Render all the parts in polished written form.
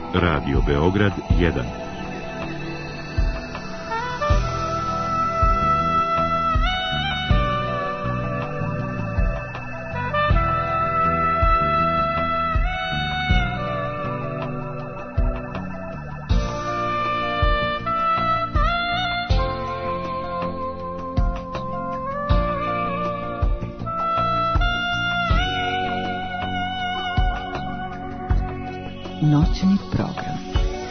Radio Beograd 1. Noćni program.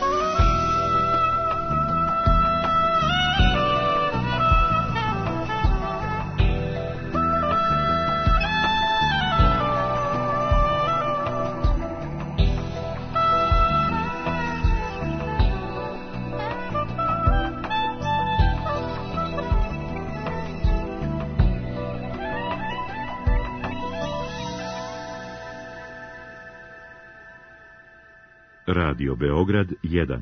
Radio Beograd 1.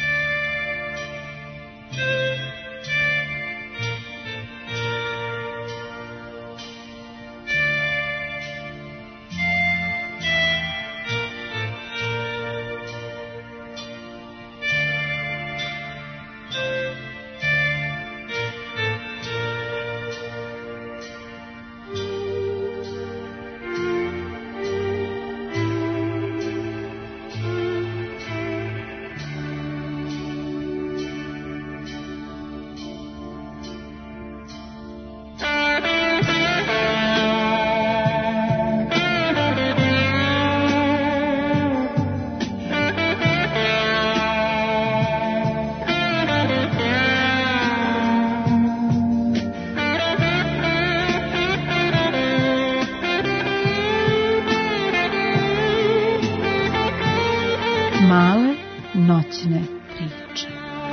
Male noćne priče.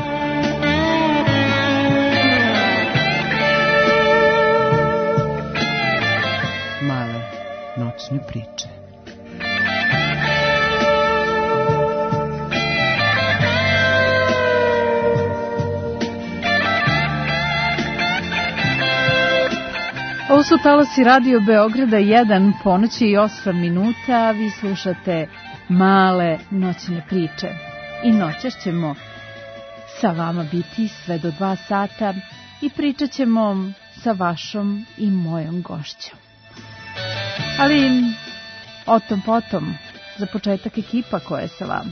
Male noćne priče. Ovo su talasi Radio Beograda 1, ponoći i 8 minuta, vi slušate Male noćne priče. I noćas ćemo sa vama biti sve do 2 sata i pričat ćemo sa vašom i mojom gošćom. Ali o tom potom, za početak ekipa koja je sa vama.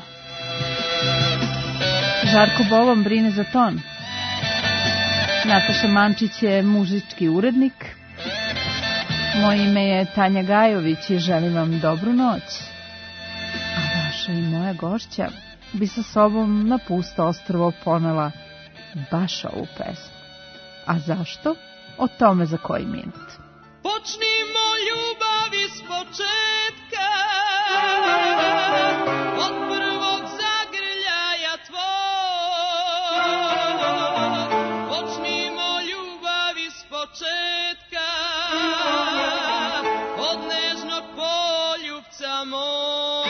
Žarko Bolon brine za ton. Nataša Mančić je muzički urednik. Moje ime je Tanja Gajović i želim vam dobru noć. Vaša i moja gošća bi sa sobom na pusto ostrvo ponela baš ovu pesmu. A zašto? O tome za koji minut. Počnimo ljubav iz početka, od prvog zagrljaja tvoj. Počnimo ljubav iz početka, od nežnog poljubca moj.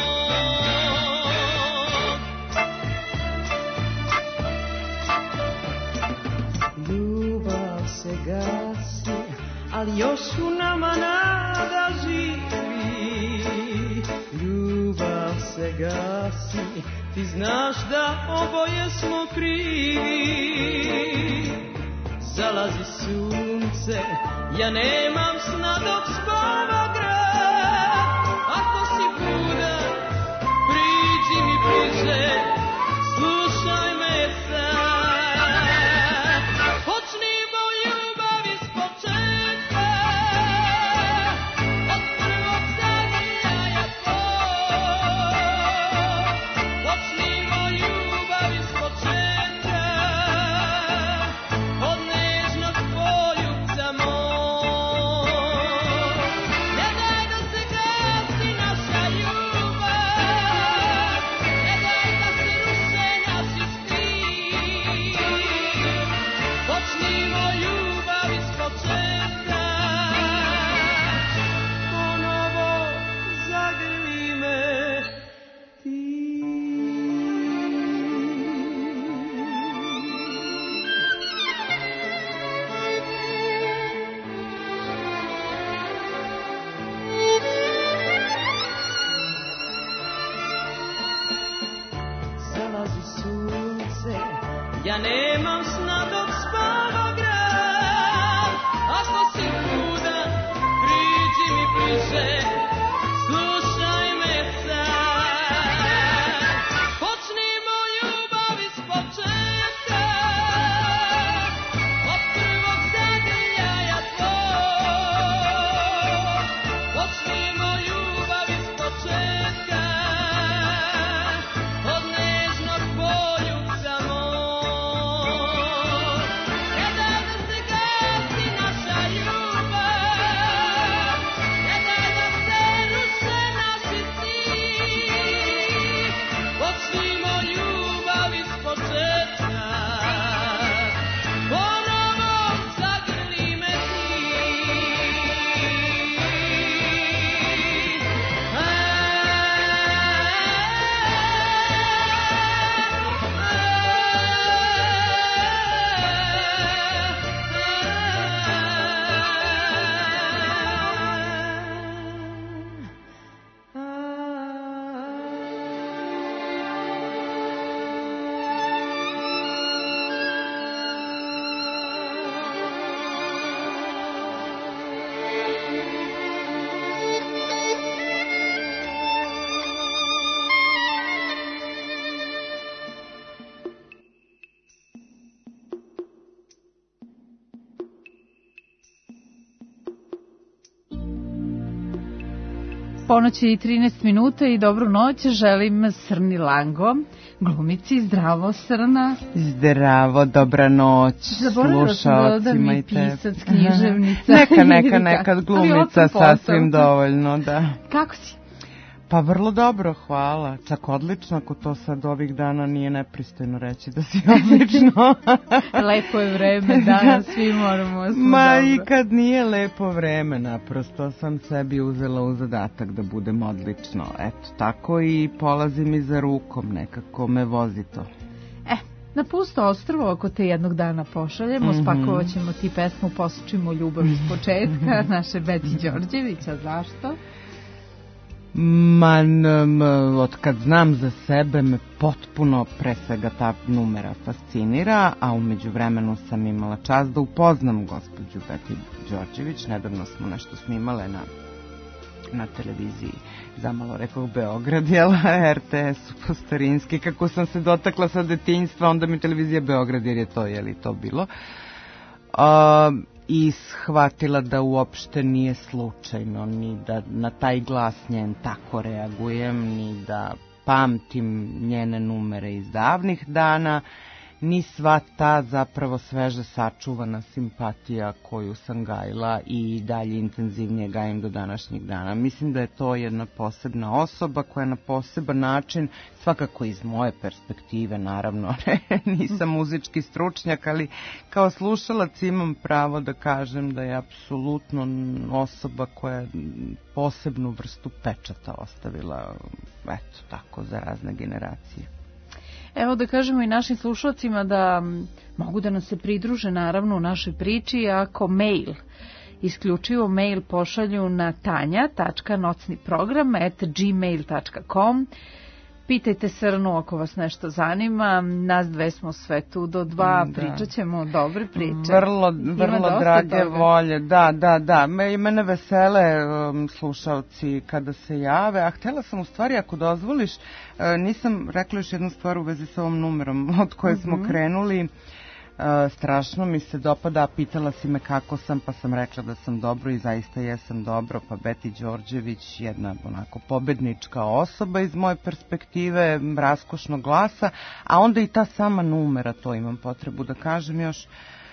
Ljubav se gasi, ali još u nama nada živi. Ljubav se gasi, ti znaš da oboje smo krivi. Zalazi sunce, ja nemam sna dok spava grad. Ako si budan, priđi mi bliže, slušaj me sad. Počnimo ljubav iz početka, od prvog zagrljaja tvoj. Počnimo ljubav iz početka, od nežnog poljubca moj. zalazi sunce, ja nemam sna dok spava grad, a što si ludan, priđi mi bliže, slušaj me sad. Počnimo ljubav iz početka, od prvog zagrljaja tvog. Počnimo ljubav iz početka, od nežnog poljubca mog. Kada da se gasi naša ljubav, kada da se ruše naši sni, počnimo ljubav iz početka, ponovo zagrli me ti. Ponoć je i 13 minuta i dobru noć želim Srni Lango, glumici. Zdravo, Srna. Zdravo, dobra noć slušalcima mi i tebi. pisac, književnica. Neka glumica sasvim dovoljno, da. Kako si? Pa vrlo dobro, hvala. Čak odlično, ako to sad ovih dana nije nepristojno reći da si odlično. Lepo je vreme, danas svi moramo smo Ma dobro. i kad nije lepo vreme, naprosto sam sebi uzela u zadatak da budem odlično. Eto, tako i polazim i za rukom, nekako me vozi to. Na pusto ostrvo, ako te jednog dana pošaljemo, spakovat ćemo ti pesmu Posučimo ljubav iz početka, naše Beti Đorđevića. Zašto? Od kad znam za sebe me potpuno pre svega ta numera fascinira, a u međuvremenu sam imala čast da upoznam gospođu Beti Đorđević. Nedavno smo nešto snimale na televiziji, zamalo rekao Beograd, jel, RTS-u po starinski, kako sam se dotakla sa detinjstva, onda mi televizija Beograd, jer je to, je li to bilo. I shvatila da uopšte nije slučajno, ni da na taj glas njen tako reagujem, ni da pamtim njene numere iz davnih dana, ni sva ta zapravo sveže sačuvana simpatija koju sam gajila i dalje intenzivnije gajim do današnjeg dana. Mislim da je to jedna posebna osoba koja na poseban način, svakako iz moje perspektive, naravno, nisam muzički stručnjak, ali kao slušalac imam pravo da kažem da je apsolutno osoba koja je posebnu vrstu pečata ostavila, eto, tako, za razne generacije. Evo da kažemo i našim slušalcima da mogu da nas se pridruže naravno u našoj priči ako isključivo mail pošalju na tanja.nocniprogram@gmail.com. Pitajte Srnu ako vas nešto zanima. Nas dve smo sve tu do 2, pričat ćemo dobre priče. Vrlo drage volje, da. Mene vesele slušalci kada se jave, a htjela sam u stvari, ako dozvoliš, nisam rekla još jednu stvar u vezi sa ovom numerom od koje smo krenuli. Strašno mi se dopada, pitala si me kako sam, pa sam rekla da sam dobro i zaista jesam dobro. Pa Beti Đorđević, jedna onako pobednička osoba iz moje perspektive, raskošnog glasa, a onda i ta sama numera, to imam potrebu da kažem još,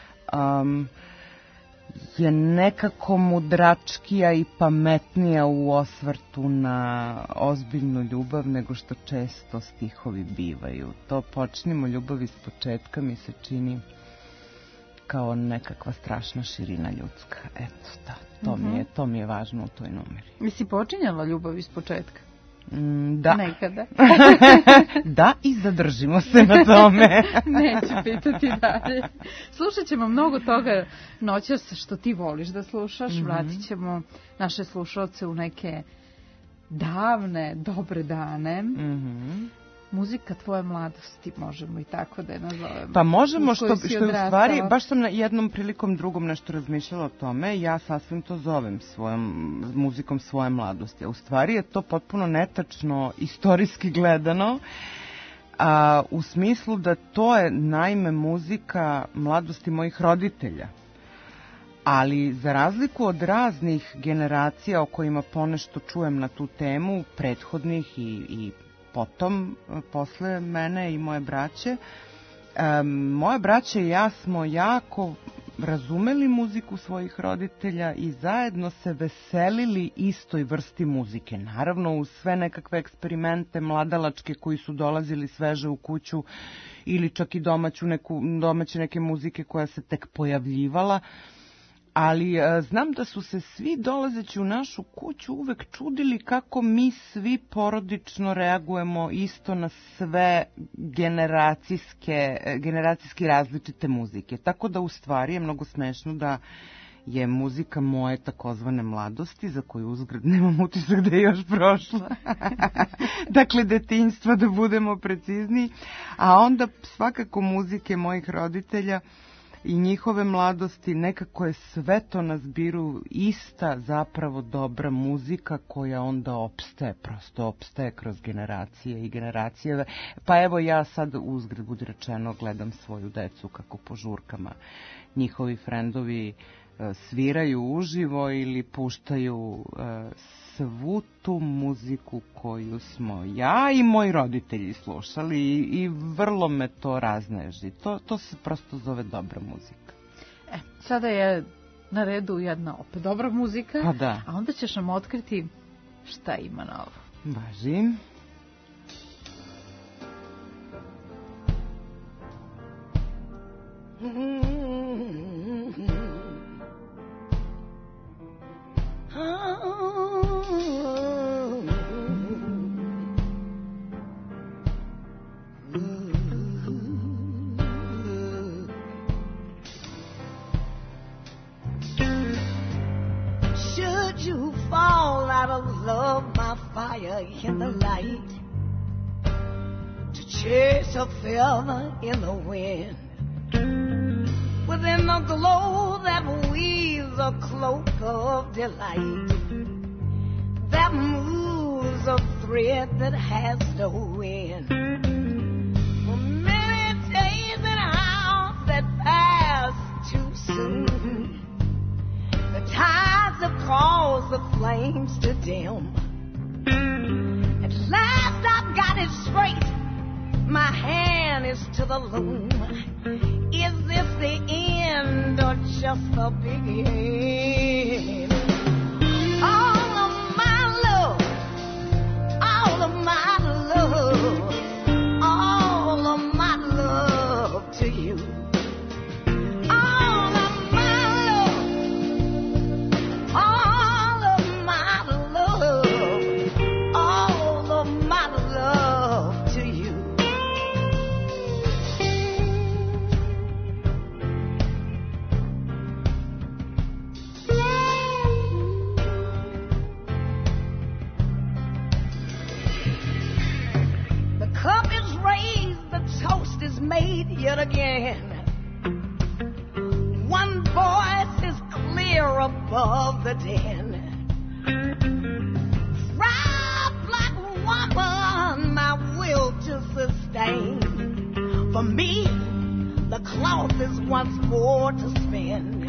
je nekako mudračkija i pametnija u osvrtu na ozbiljnu ljubav nego što često stihovi bivaju. To Počnimo ljubav iz početka mi se čini kao nekakva strašna širina ljudska. Eto, da, to mi je važno u toj numeri. Jesi počinjala ljubav iz početka? Da. Nekada. Da, i zadržimo se na tome. Neću pitati dalje. Slušat ćemo mnogo toga noćas što ti voliš da slušaš. Vratit ćemo naše slušalce u neke davne, dobre dane. muzika tvoje mladosti, možemo i tako da je nazovemo. Pa možemo, što je u odrastala. stvari, baš sam na jednom prilikom drugom nešto razmišljala o tome, ja sasvim to zovem muzikom svoje mladosti. A u stvari je to potpuno netačno, istorijski gledano, u smislu da to je naime muzika mladosti mojih roditelja. Ali za razliku od raznih generacija o kojima ponešto čujem na tu temu, prethodnih i potom, posle mene i moje braće, moje braće i ja smo jako razumeli muziku svojih roditelja i zajedno se veselili istoj vrsti muzike. Naravno, uz sve nekakve eksperimente mladalačke koji su dolazili sveže u kuću ili čak i domaće neke muzike koja se tek pojavljivala. Ali znam da su se svi dolazeći u našu kuću uvek čudili kako mi svi porodično reagujemo isto na sve generacijski različite muzike. Tako da u stvari je mnogo smešno da je muzika moje takozvane mladosti, za koju uzgred nemam utisak da je još prošla. Dakle, detinjstva, da budemo precizniji. A onda svakako muzike mojih roditelja i njihove mladosti, nekako je sve to na zbiru ista zapravo dobra muzika koja onda prosto opstaje kroz generacije i generacije. Pa evo ja sad uzgred budi rečeno gledam svoju decu kako po žurkama njihovi frendovi sviraju uživo ili puštaju svu tu muziku koju smo ja i moji roditelji slušali i vrlo me to razneži. To se prosto zove dobra muzika. Sada je na redu jedna opet dobra muzika, pa da. A onda ćeš nam otkriti šta ima novo. Važi. Should you fall out of love, my fire in the light, to chase a feather in the wind, within the glow that weaves a cloak of delight, that moves a thread that has no end. For many days and hours that pass too soon, the tides have caused the flames to dim. At last I've got it straight, my hand is to the loom. Is this the end or just the beginning? All of my love, all of my love, all of my love to you. All of my love, all of my love, all of my love to you. The cup is raised, the toast is made yet again. One voice is clear above the din. Thrive like woman, my will to sustain. For me, the cloth is once more to spin.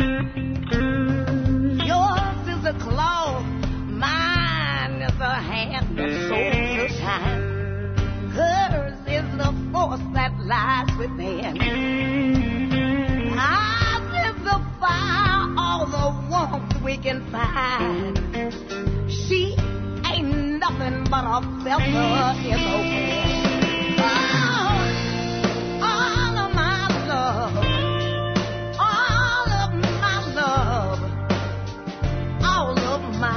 Yours is a cloth, mine is a hand that sews the time. Hers is the force that lies within. Ours is the fire, all the warmth we can find. She ain't nothing but a feather in the wind. Oh, all of my love, all of my love, all of my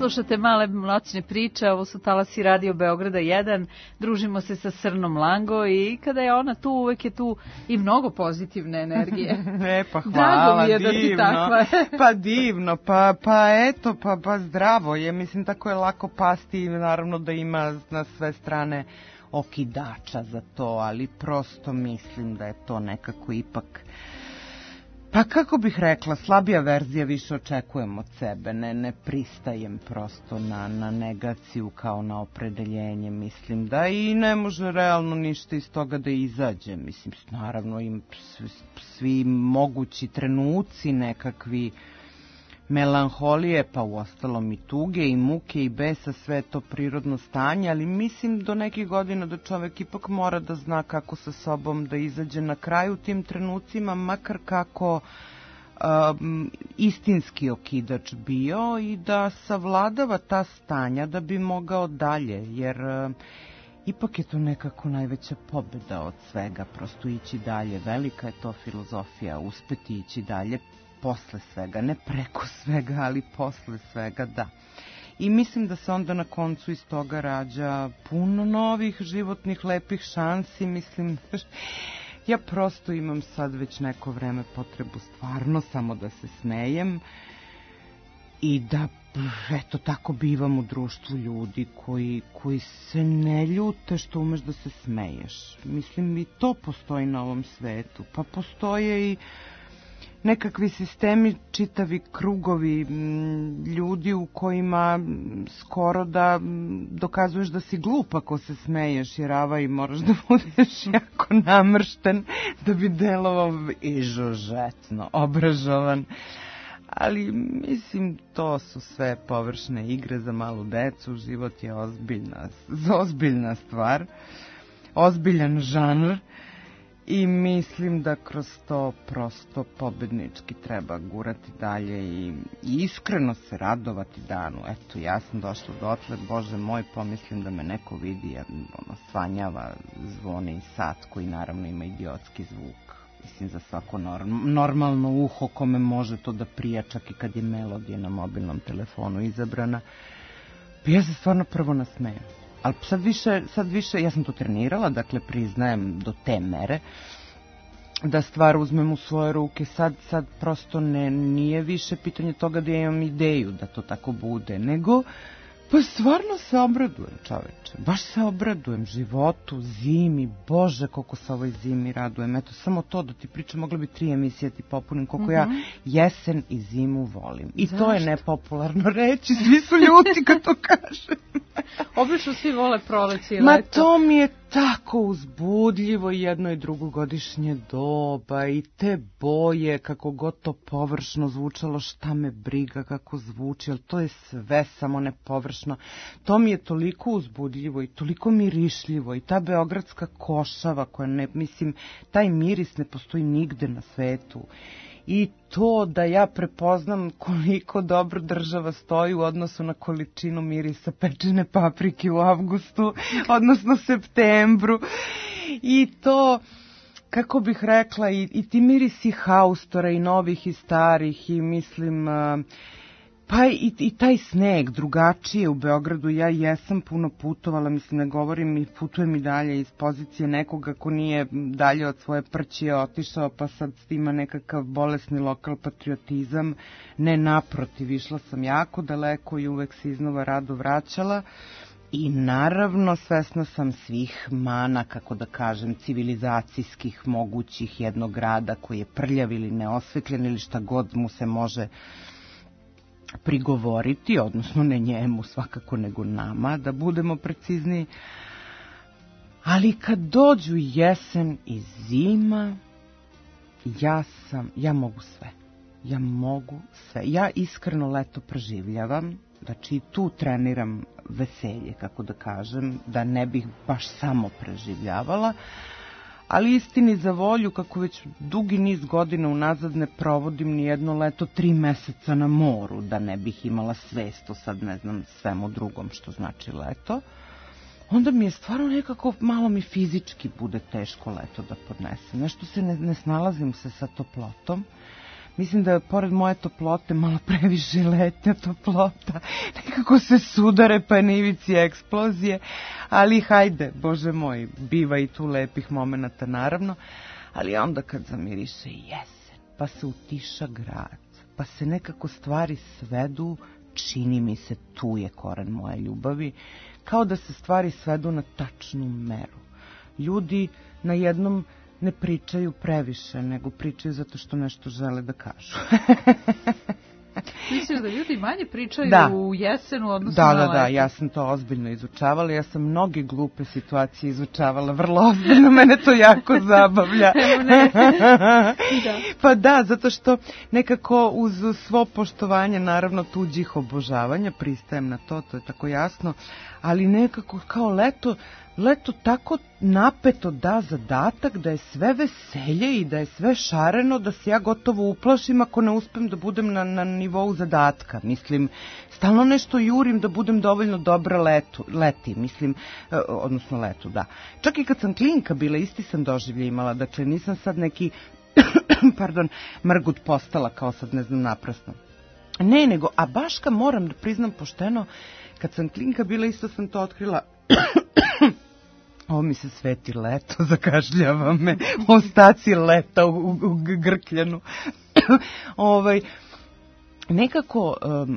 Slušate Male noćne priče, ovo su talasi Radio Beograda 1, družimo se sa Srnom Lango i kada je ona tu, uvek je tu i mnogo pozitivne energije. Pa hvala, Drago mi je divno. Da ti takva je. Pa divno, pa zdravo je, mislim tako je lako pasti i naravno da ima na sve strane okidača za to, ali prosto mislim da je to nekako ipak... Pa kako bih rekla, slabija verzija, više očekujem od sebe, ne pristajem prosto na negaciju kao na opredeljenje, mislim da i ne može realno ništa iz toga da izađe, mislim, naravno im svi mogući trenuci nekakvi melanholije, pa uostalom i tuge i muke i besa, sve to prirodno stanje, ali mislim do nekih godina da čovek ipak mora da zna kako sa sobom da izađe na kraju tim trenucima, makar kako istinski okidač bio i da savladava ta stanja da bi mogao dalje, jer ipak je to nekako najveća pobeda od svega, prosto ići dalje, velika je to filozofija, uspeti ići dalje, posle svega, ne preko svega, ali posle svega, da. I mislim da se onda na koncu iz toga rađa puno novih životnih lepih šansi, mislim, ja prosto imam sad već neko vreme potrebu stvarno samo da se smejem i da, eto, tako bivam u društvu ljudi koji se ne ljute što umeš da se smeješ. Mislim, i to postoji na ovom svetu, pa postoje i nekakvi sistemi, čitavi krugovi ljudi u kojima skoro da dokazuješ da si glup ako se smeješ, jer i moraš da budeš jako namršten da bi delovao izuzetno obrazovan. Ali mislim, to su sve površne igre za malu decu, život je ozbiljna stvar, ozbiljan žanr. I mislim da kroz to prosto pobednički treba gurati dalje i iskreno se radovati danu. Eto, ja sam došla dotle, Bože moj, pomislim da me neko vidi, jer svanjava, zvoni sat koji naravno ima idiotski zvuk. Mislim, za svako normalno uho kome može to da prija, čak i kad je melodija na mobilnom telefonu izabrana. Pa ja se stvarno prvo nasmejem. Ali sad više, ja sam to trenirala, dakle priznajem do te mere, da stvar uzmem u svoje ruke, sad prosto nije više pitanje toga da ja imam ideju da to tako bude, nego pa stvarno se obradujem, čoveče, baš se obradujem životu, zimi, Bože koliko se ovoj zimi radujem, eto samo to da ti pričam, mogla bi 3 emisije ti popunim koliko ja jesen i zimu volim. I zašto? To je nepopularno reći, svi su ljuti kad to kažem. Obično svi vole proleće i leto. Ma to mi je tako uzbudljivo, jedno i drugo godišnje doba i te boje, kako god to površno zvučalo, šta me briga kako zvuči, ali to je sve samo ne površno. To mi je toliko uzbudljivo i toliko mirišljivo i ta beogradska košava koja ne, mislim, taj miris ne postoji nigde na svetu. I to da ja prepoznam koliko dobro država stoji u odnosu na količinu mirisa pečene paprike u avgustu, odnosno septembru. I to, kako bih rekla, i ti mirisi haustora i novih i starih i mislim... Pa i taj sneg drugačije u Beogradu, ja jesam puno putovala, mislim ne govorim i putujem i dalje iz pozicije nekoga ko nije dalje od svoje prćije otišao pa sad ima nekakav bolesni lokal patriotizam, ne naprotiv, išla sam jako daleko i uvek se iznova rado vraćala. I naravno svesna sam svih mana, kako da kažem, civilizacijskih mogućih jednog grada koji je prljav ili neosvetljen ili šta god mu se može prigovoriti, odnosno ne njemu svakako nego nama, da budemo precizniji. Ali kad dođu jesen i zima, ja mogu sve. Ja iskreno leto preživljavam, znači tu treniram veselje, kako da kažem, da ne bih baš samo preživljavala, ali istini za volju, kako već dugi niz godina unazad ne provodim ni jedno leto 3 meseca na moru, da ne bih imala svest o sad ne znam svemu drugom što znači leto, onda mi je stvarno nekako malo mi fizički bude teško leto da podnesem. Nešto se ne snalazim se sa toplotom, mislim da pored moje toplote malo previše letnja toplota, nekako se sudare pa je na ivici eksplozije, ali hajde, Bože moj, biva i tu lepih momenata naravno, ali onda kad zamiriše jesen, pa se utiša grad, pa se nekako stvari svedu, čini mi se tu je koren moje ljubavi, kao da se stvari svedu na tačnu meru. Ljudi na jednom ne pričaju previše, nego pričaju zato što nešto žele da kažu. Misliš da ljudi manje pričaju u jesenu odnosno na leto? Da, ja sam to ozbiljno izučavala, ja sam mnoge glupe situacije izučavala vrlo ozbiljno, mene to jako zabavlja. Pa da, zato što nekako uz svo poštovanje, naravno tuđih obožavanja, pristajem na to, to je tako jasno, ali nekako kao leto tako napeto da zadatak, da je sve veselje i da je sve šareno, da se ja gotovo uplašim ako ne uspem da budem na nivou zadatka. Mislim, stalno nešto jurim da budem dovoljno dobra leti, mislim, odnosno letu, da. Čak i kad sam klinka bila, isti sam doživlje imala, dakle nisam sad neki, mrgut postala kao sad, ne znam, naprasno. Ne, nego, a baška moram da priznam pošteno, kad sam klinka bila, isto sam to otkrila. Ovo mi se sveti leto, zakašljava me, ostaci leta u Grkljanu. Nekako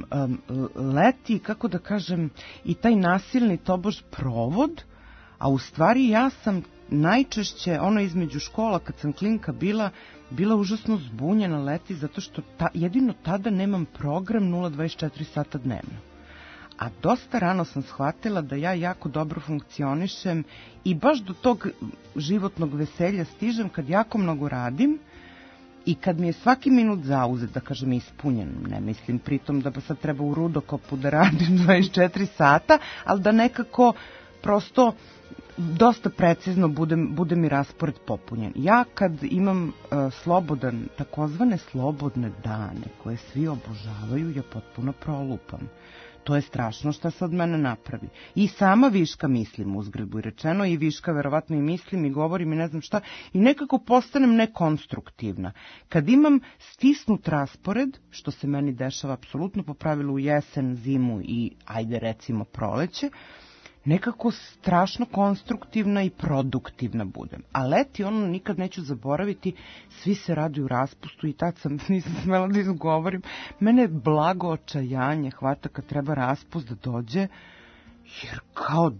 leti, kako da kažem, i taj nasilni tobož provod, a u stvari ja sam najčešće, između škola, kad sam klinka bila užasno zbunjena leti, zato što jedino tada nemam program 0,24 sata dnevno. A dosta rano sam shvatila da ja jako dobro funkcionišem i baš do tog životnog veselja stižem kad jako mnogo radim i kad mi je svaki minut zauzet, da kažem, ispunjen. Ne mislim pritom da sad treba u rudokopu da radim 24 sata, ali da nekako prosto dosta precizno bude mi raspored popunjen. Ja kad imam takozvane slobodne dane koje svi obožavaju, ja potpuno prolupam. To je strašno šta se od mene napravi. I sama viška mislim, uzgred budi rečeno, i viška verovatno i mislim i govorim i ne znam šta, i nekako postanem nekonstruktivna. Kad imam stisnut raspored, što se meni dešava apsolutno po pravilu u jesen, zimu i ajde recimo proleće, nekako strašno konstruktivna i produktivna budem. A leti, nikad neću zaboraviti, svi se raduju raspustu i tad nisam smela da izgovorim. Mene blago očajanje hvata kad treba raspust da dođe, jer kao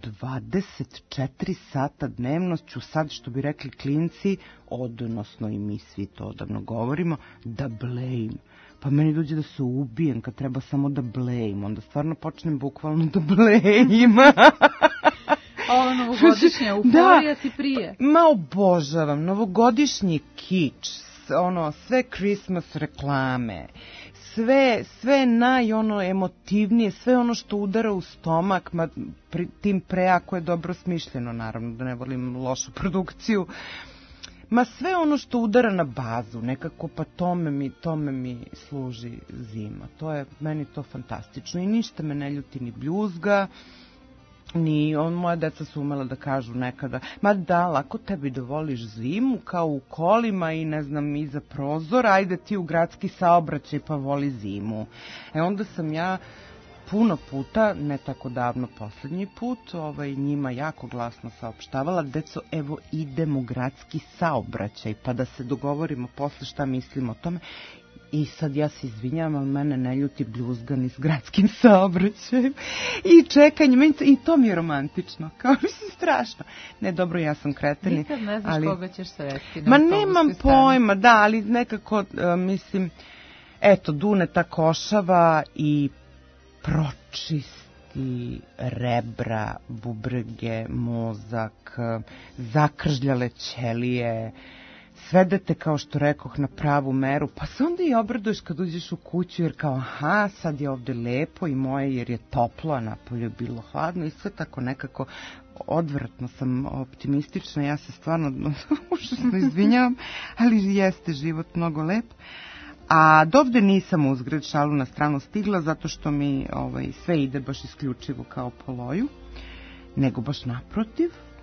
24 sata dnevno ću sad, što bi rekli klinci, odnosno i mi svi to odavno govorimo, da blejim. Pa meni dođe da se ubijem kad treba samo da blejim. Onda stvarno počnem bukvalno da blejim. Ovo novogodišnja euforija ti prije. Ma obožavam, novogodišnji kič, sve Christmas reklame, sve emotivnije, sve ono što udara u stomak, tim pre ako je dobro smišljeno, naravno, da ne volim lošu produkciju. Ma sve ono što udara na bazu, nekako pa tome mi služi zima. Meni to fantastično i ništa me ne ljuti ni bljuzga, ni moja deca su umela da kažu nekada, ma da, lako tebi da voliš zimu kao u kolima i ne znam iza prozora, ajde ti u gradski saobraćaj pa voli zimu. Onda sam ja puno puta, ne tako davno posljednji put, njima jako glasno saopštavala, deco, evo idem u gradski saobraćaj, pa da se dogovorimo posle šta mislimo o tome. I sad ja se izvinjam, ali mene ne ljuti bljuzgani s gradskim saobraćajem i čekanje, i to mi je romantično, kao mislim strašno. Ne, dobro, ja sam kreteni. Nikad ne znaš koga ćeš sresti. Ma nemam pojma, da, ali nekako, mislim, eto, dune ta košava i pročisti rebra, bubrege, mozak, zakržljale ćelije, svedete, kao što rekoh, na pravu meru, pa se onda i obraduješ kad uđeš u kuću, jer kao, sad je ovde lepo i moje, jer je toplo, a napolju je bilo hladno i sve tako nekako odvratno sam optimistična, ja se stvarno užasno izvinjavam, ali jeste život mnogo lep. A dovde nisam uzgred šalu na stranu stigla, zato što mi sve ide baš isključivo kao po loju, nego baš naprotiv.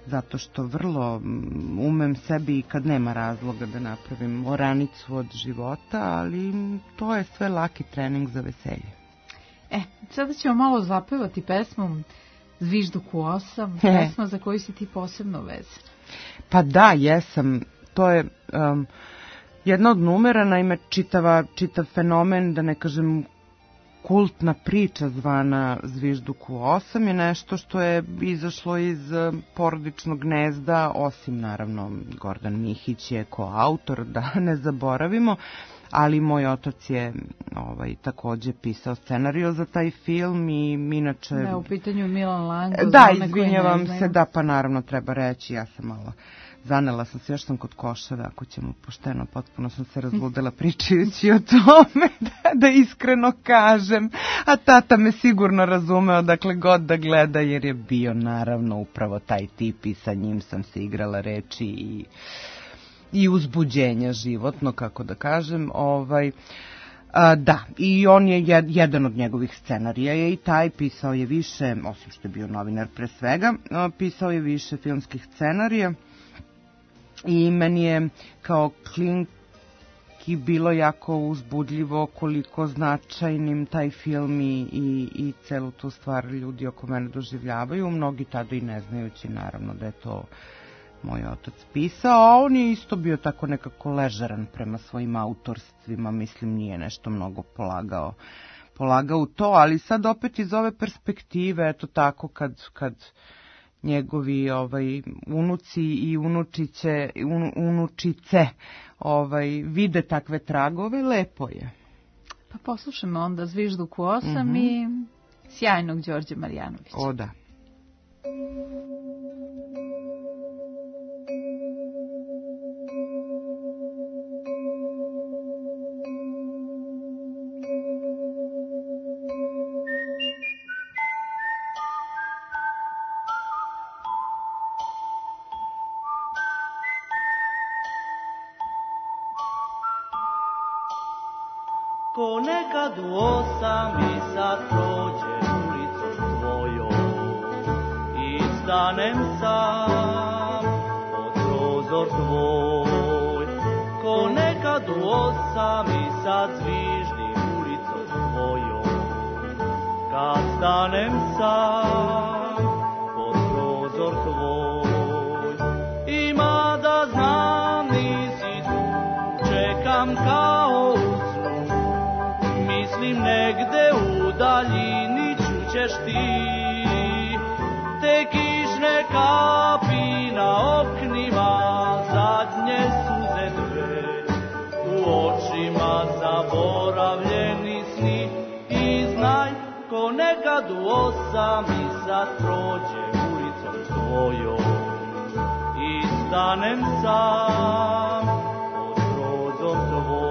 zato što vrlo umem sebi kad nema razloga da napravim oranicu od života, ali to je sve laki trening za veselje. Sada ćemo malo zapevati pesmu Zvižduk u 8, pesma za koju si ti posebno vezan. Pa da, jesam. To je jedna od numera, naime čitav fenomen, da ne kažem kultna priča zvana Zvižduk u 8 je nešto što je izašlo iz porodičnog gnezda, osim naravno Gordan Mihić je koautor, da ne zaboravimo, ali moj otac je takođe pisao scenarijo za taj film i inače... Da, u pitanju Milan Lango. Da, izvinjavam se, da, pa naravno treba reći, ja sam malo... Zanela sam se, još sam kod Košave, ako ćemo pošteno, potpuno sam se razludela pričajući o tome, da iskreno kažem. A tata me sigurno razumeo, dakle god da gleda, jer je bio naravno upravo taj tip i sa njim sam se igrala reči i uzbuđenja životno, kako da kažem. Da, i on je jedan od njegovih scenarija je i taj, pisao je više, osim što je bio novinar pre svega, pisao je više filmskih scenarija. I meni je kao klinki bilo jako uzbudljivo koliko značajnim taj film i celu tu stvar ljudi oko mene doživljavaju. Mnogi tada i ne znajući naravno da je to moj otac pisao, a on je isto bio tako nekako ležeran prema svojim autorstvima, mislim nije nešto mnogo polagao u to, ali sad opet iz ove perspektive, eto tako kad njegovi unuci i unučice vide takve tragove, lepo je. Pa poslušajmo onda Zvižduk u 8 i sjajnog Đorđe Marjanovića. O da. Ko nekad u 8 i sad prođe ulicom tvojom i stanem sam pod prozor tvoj. Ko nekad u 8 i sad zviždim ulicom tvojom kad stanem sam pod prozor tvoj. Ima da znam nisi tu, čekam kao mislim negde u daljini čućeš ti te kišne kapi na oknima, zadnje suze dve u očima, zaboravljeni sni. I znaj ko nekad u 8 i sad prođe ulicom tvojom i stanem sam pod prozor tvoj.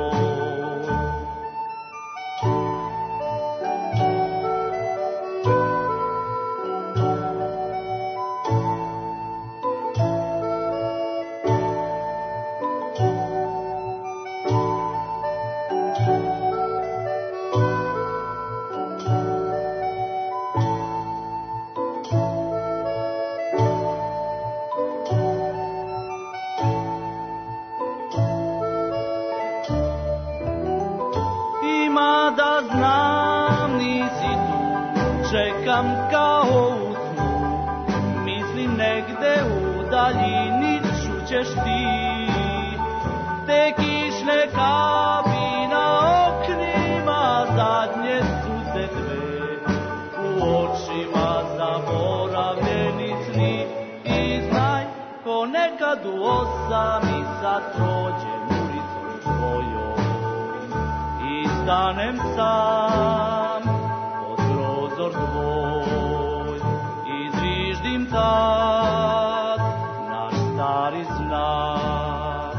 Čekam kao u snu, mislim negde u daljini čućeš ti te kišne kapi na oknima, zadnje suze dve u očima, zaboravljeni sni. I znaj ko nekad u 8 i sad prođem ulicom tvojom i stanem sam pod prozor tvoj i zviždim tad naš stari znak.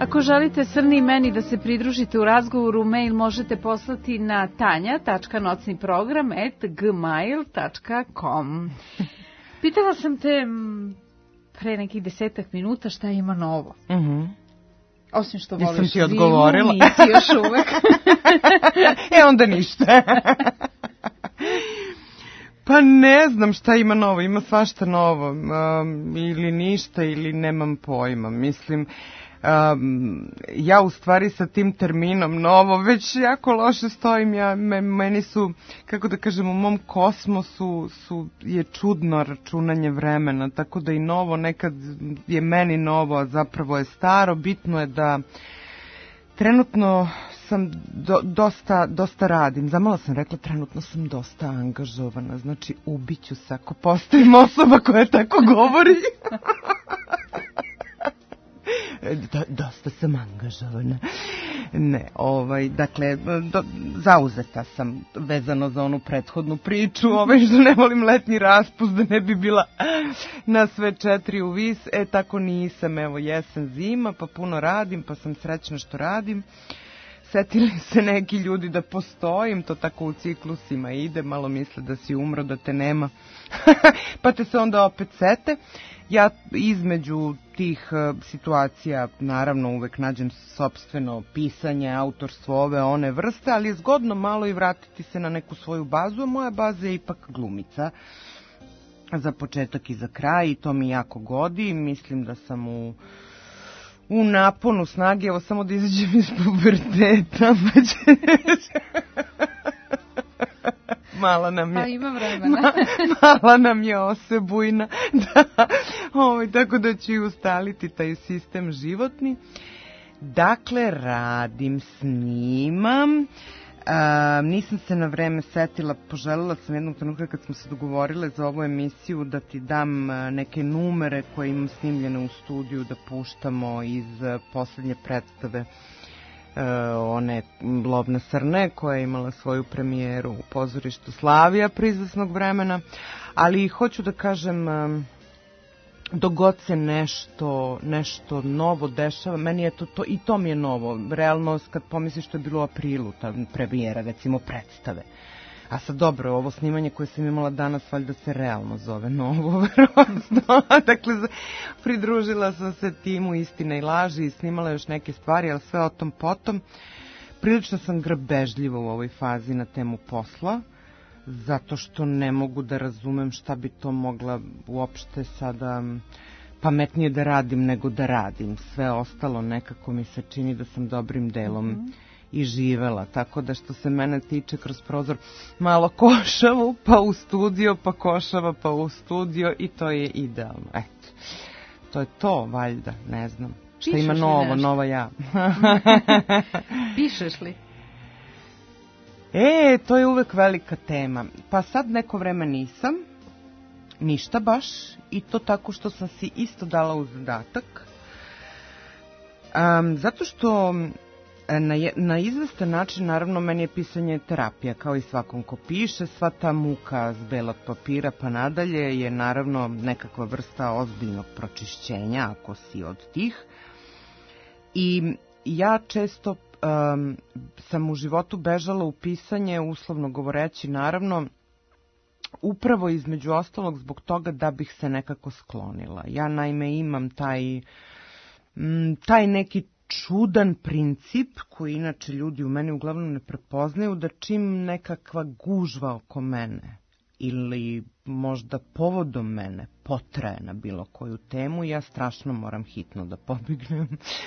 Ako želite Srni i meni da se pridružite u razgovoru, mail možete poslati na tanja.nocniprogram@gmail.com. Pitala sam te pre nekih 10 minuta šta ima novo. Osim što voliš zimu, nisi još uvek. Onda ništa. Pa ne znam šta ima novo, ima svašta novo, ili ništa, ili nemam pojma. Mislim, ja u stvari sa tim terminom novo već jako loše stojim. Meni su, kako da kažem, u mom kosmosu je čudno računanje vremena, tako da i novo nekad je meni novo, a zapravo je staro. Bitno je da trenutno sam dosta radim. Zamalo sam rekla, trenutno sam dosta angažovana, znači ubiću se ako postavim osoba koja tako govori. Dosta sam angažovana. Ne, dakle, zauzeta sam vezano za onu prethodnu priču, što ne volim letnji raspust, da ne bi bila na sve 4 u vis. Tako nisam, evo, jesen, zima, pa puno radim, pa sam srećna što radim. Setili se neki ljudi da postojim, to tako u ciklusima ide, malo misle da si umro, da te nema, pa te se onda opet sete. Ja između tih situacija naravno uvek nađem sopstveno pisanje, autorstvo, ove one vrste, ali je zgodno malo i vratiti se na neku svoju bazu, a moja baza je ipak glumica. Za početak i za kraj, i to mi jako godi. Mislim da sam u naponu snage, evo samo da izađem iz puberteta, pa će... Mala nam je. Pa ima vremena. Mala nam je osebujna. Da, tako da ću i ustaliti taj sistem životni. Dakle, radim, snimam. Nisam se na vreme setila, poželjela sam jednog trenutka kad smo se dogovorile za ovu emisiju da ti dam neke numere koje imam snimljene u studiju da puštamo iz poslednje predstave one Lovne srne, koja je imala svoju premijeru u pozorištu Slavija pre izvesnog vremena, ali hoću da kažem, dok god se nešto novo dešava, meni je to i to mi je novo. Realno, kad pomisliš što je bilo u aprilu, ta premijera, recimo, predstave. A sad dobro, ovo snimanje koje sam imala danas, valjda se realno zove novo, verovatno. Dakle, pridružila sam se timu Istina i laži i snimala još neke stvari, ali sve o tom potom. Prilično sam grabežljiva u ovoj fazi na temu posla, zato što ne mogu da razumem šta bi to mogla uopšte sada pametnije da radim nego da radim. Sve ostalo nekako mi se čini da sam dobrim delom i živela, tako da što se mene tiče kroz prozor malo košavu, pa u studio, pa košava, pa u studio, i to je idealno. Eto, to je to, valjda, ne znam. Šta ima novo, nova ja. Pišeš li? To je uvek velika tema. Pa sad neko vreme nisam, ništa baš, i to tako što sam si isto dala u zadatak. Zato što na izvestan način, naravno, meni je pisanje terapija, kao i svakom ko piše. Sva ta muka s belog papira pa nadalje je naravno nekakva vrsta ozbiljnog pročišćenja, ako si od tih. I ja često sam u životu bežala u pisanje, uslovno govoreći, naravno, upravo između ostalog zbog toga da bih se nekako sklonila. Ja naime imam taj neki čudan princip koji inače ljudi u meni uglavnom ne prepoznaju, da čim nekakva gužva oko mene ili možda povodom mene potraje na bilo koju temu, ja strašno moram hitno da pobegnem,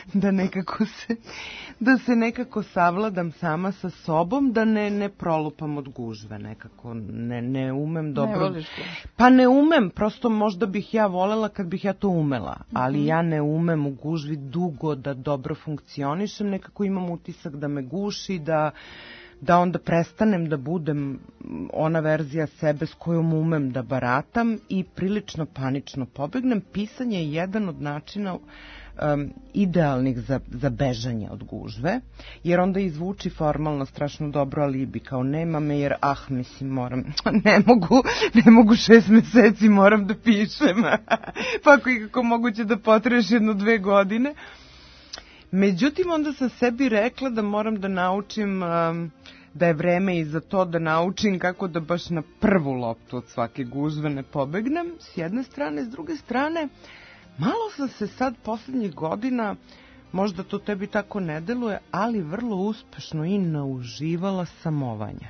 da se nekako savladam sama sa sobom, da ne prolupam od gužve nekako, ne umem dobro. Ne voliš to? Pa ne umem, prosto možda bih ja volela kad bih ja to umela, ali ja ne umem u gužvi dugo da dobro funkcionišem, nekako imam utisak da me guši, da onda prestanem da budem ona verzija sebe s kojom umem da baratam i prilično panično pobegnem. Pisanje je jedan od načina idealnih za bežanje od gužve, jer onda izvuči formalno strašno dobro alibi, kao nema me jer mislim moram, ne mogu 6 meseci, moram da pišem, pa ako ikako moguće da potreš 1-2 godine. Međutim, onda sam sebi rekla da moram da naučim, da je vreme i za to da naučim kako da baš na prvu loptu od svake gužve ne pobegnem, s jedne strane. S druge strane, malo sam se sad poslednjih godina, možda to tebi tako ne deluje, ali vrlo uspešno i nauživala samovanja.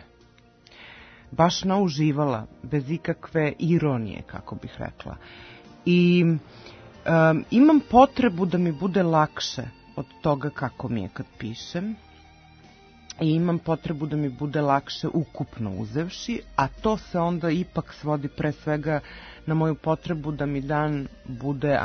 Baš nauživala, bez ikakve ironije, kako bih rekla. I imam potrebu da mi bude lakše od toga kako mi je kad pišem. I imam potrebu da mi bude lakše ukupno uzevši, a to se onda ipak svodi pre svega na moju potrebu da mi dan bude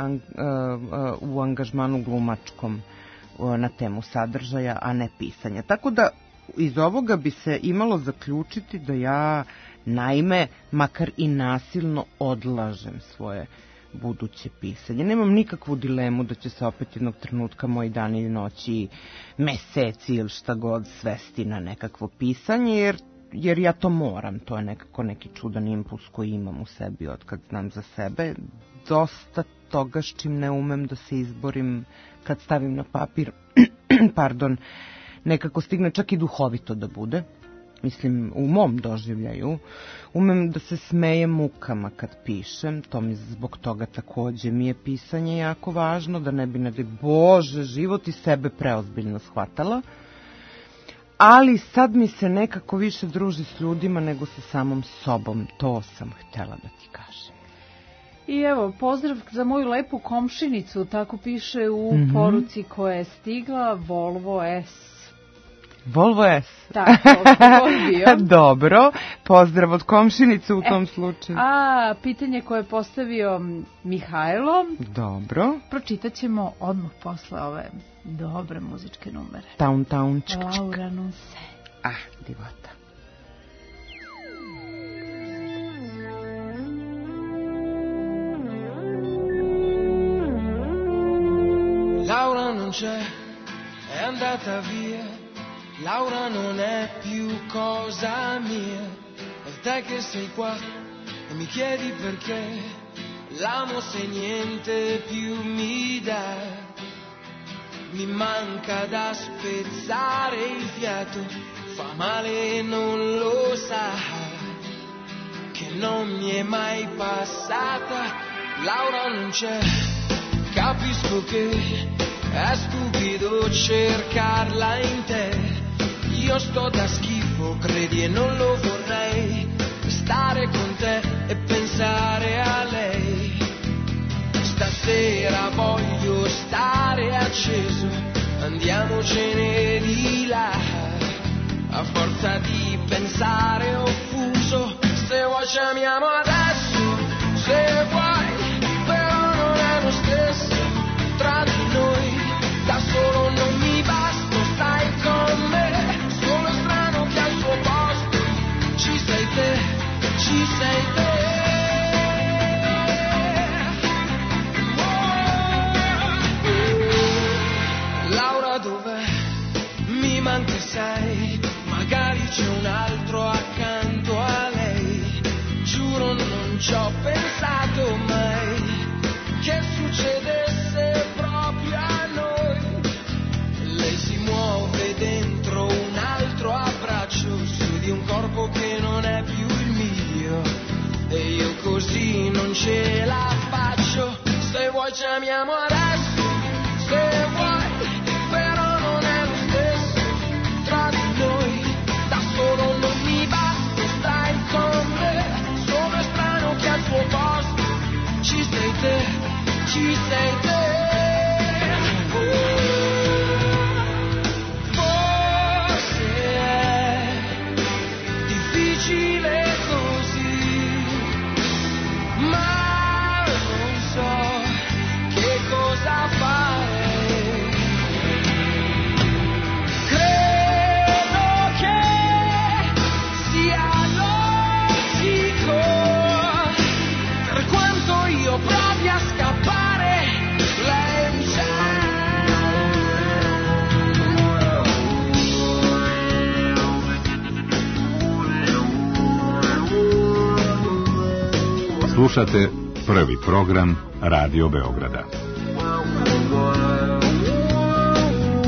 u angažmanu glumačkom na temu sadržaja, a ne pisanja. Tako da iz ovoga bi se imalo zaključiti da ja, naime, makar i nasilno odlažem svoje buduće pisanje. Nemam nikakvu dilemu da će se opet jednog trenutka moji dani i noći, meseci ili šta god svesti na nekakvo pisanje, jer ja to moram. To je nekako neki čudan impuls koji imam u sebi od kad znam za sebe. Dosta toga s čim ne umem da se izborim kad stavim na papir, pardon, nekako stigne čak i duhovito da bude. Mislim, u mom doživljaju. Umem da se smejem mukama kad pišem, to mi zbog toga takođe mi je pisanje jako važno, da ne bi, ne daj Bože, život i sebe preozbiljno shvatala. Ali sad mi se nekako više druži s ljudima nego sa samom sobom, to sam htela da ti kažem. I evo, pozdrav za moju lepu komšinicu, tako piše u poruci koja je stigla, Volvo S. Volvo S. Tako, bio. Dobro, pozdrav od komšinice u tom slučaju. A pitanje koje je postavio Mihajlo. Dobro. Pročitat ćemo odmah posle ove dobre muzičke numere. Town. Laura non se. Divota. Laura non c'è, è andata via. Laura non è più cosa mia. E te che sei qua e mi chiedi perché. L'amo se niente più mi dà. Mi manca da spezzare il fiato. Fa male e non lo sa. Che non mi è mai passata. Laura non c'è. Capisco che è stupido cercarla in te. Io sto da schifo, credi, e non lo vorrei. Stare con te e pensare a lei. Stasera voglio stare acceso. Andiamocene di là. A forza di pensare offuso. Se vuoi chiamiamo adesso. Se vuoi, però non è lo stesso. Tra di noi, da solo non mi basta, stai con me. Sono strano che al suo posto ci sei te, ci sei te. Laura dov'è? Mi manca, sai, magari c'è un altro accanto a lei. Giuro non ci ho pensato mai che succedesse proprio a noi. Lei si muove dentro un altro abbraccio su di un corpo che non è più il mio. E io così non ce la faccio. Se vuoi chiamiamo adesso. Se vuoi, però non è lo stesso. Tra di noi, da solo non mi basta, stai con me. Sono strano che al tuo posto ci sei te, ci sei te. Forse è difficile così, ma non so che cosa fare. Credo che sia logico, per quanto io provi a scappare, lei c'è. Slušate prvi program Radio Beograda.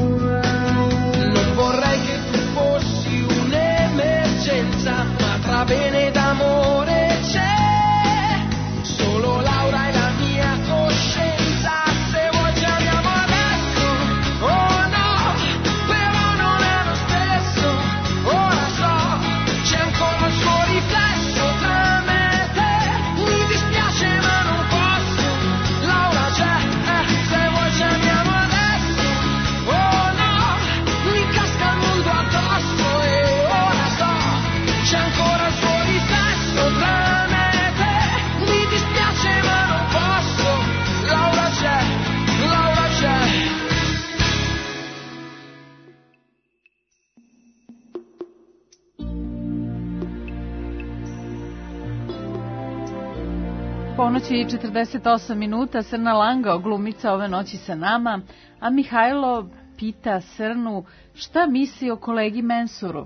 Ponoći i 48 minuta, Srna Langao, glumica ove noći sa nama, a Mihajlo pita Srnu šta misli o kolegi Mensuru.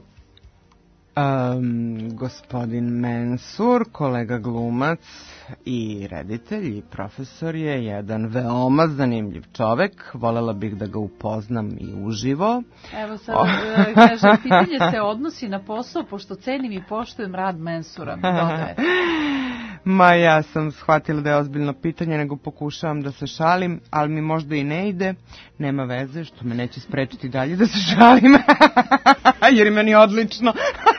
Gospodin Mensur, kolega glumac i reditelj i profesor je jedan veoma zanimljiv čovek. Volela bih da ga upoznam i uživo. Evo sad, kažem, pitanje se odnosi na posao, pošto cenim i poštujem rad Mensura. Dodaje. Ma ja sam shvatila da je ozbiljno pitanje, nego pokušavam da se šalim, ali mi možda i ne ide. Nema veze, što me neće sprečiti dalje da se šalim, jer je meni odlično.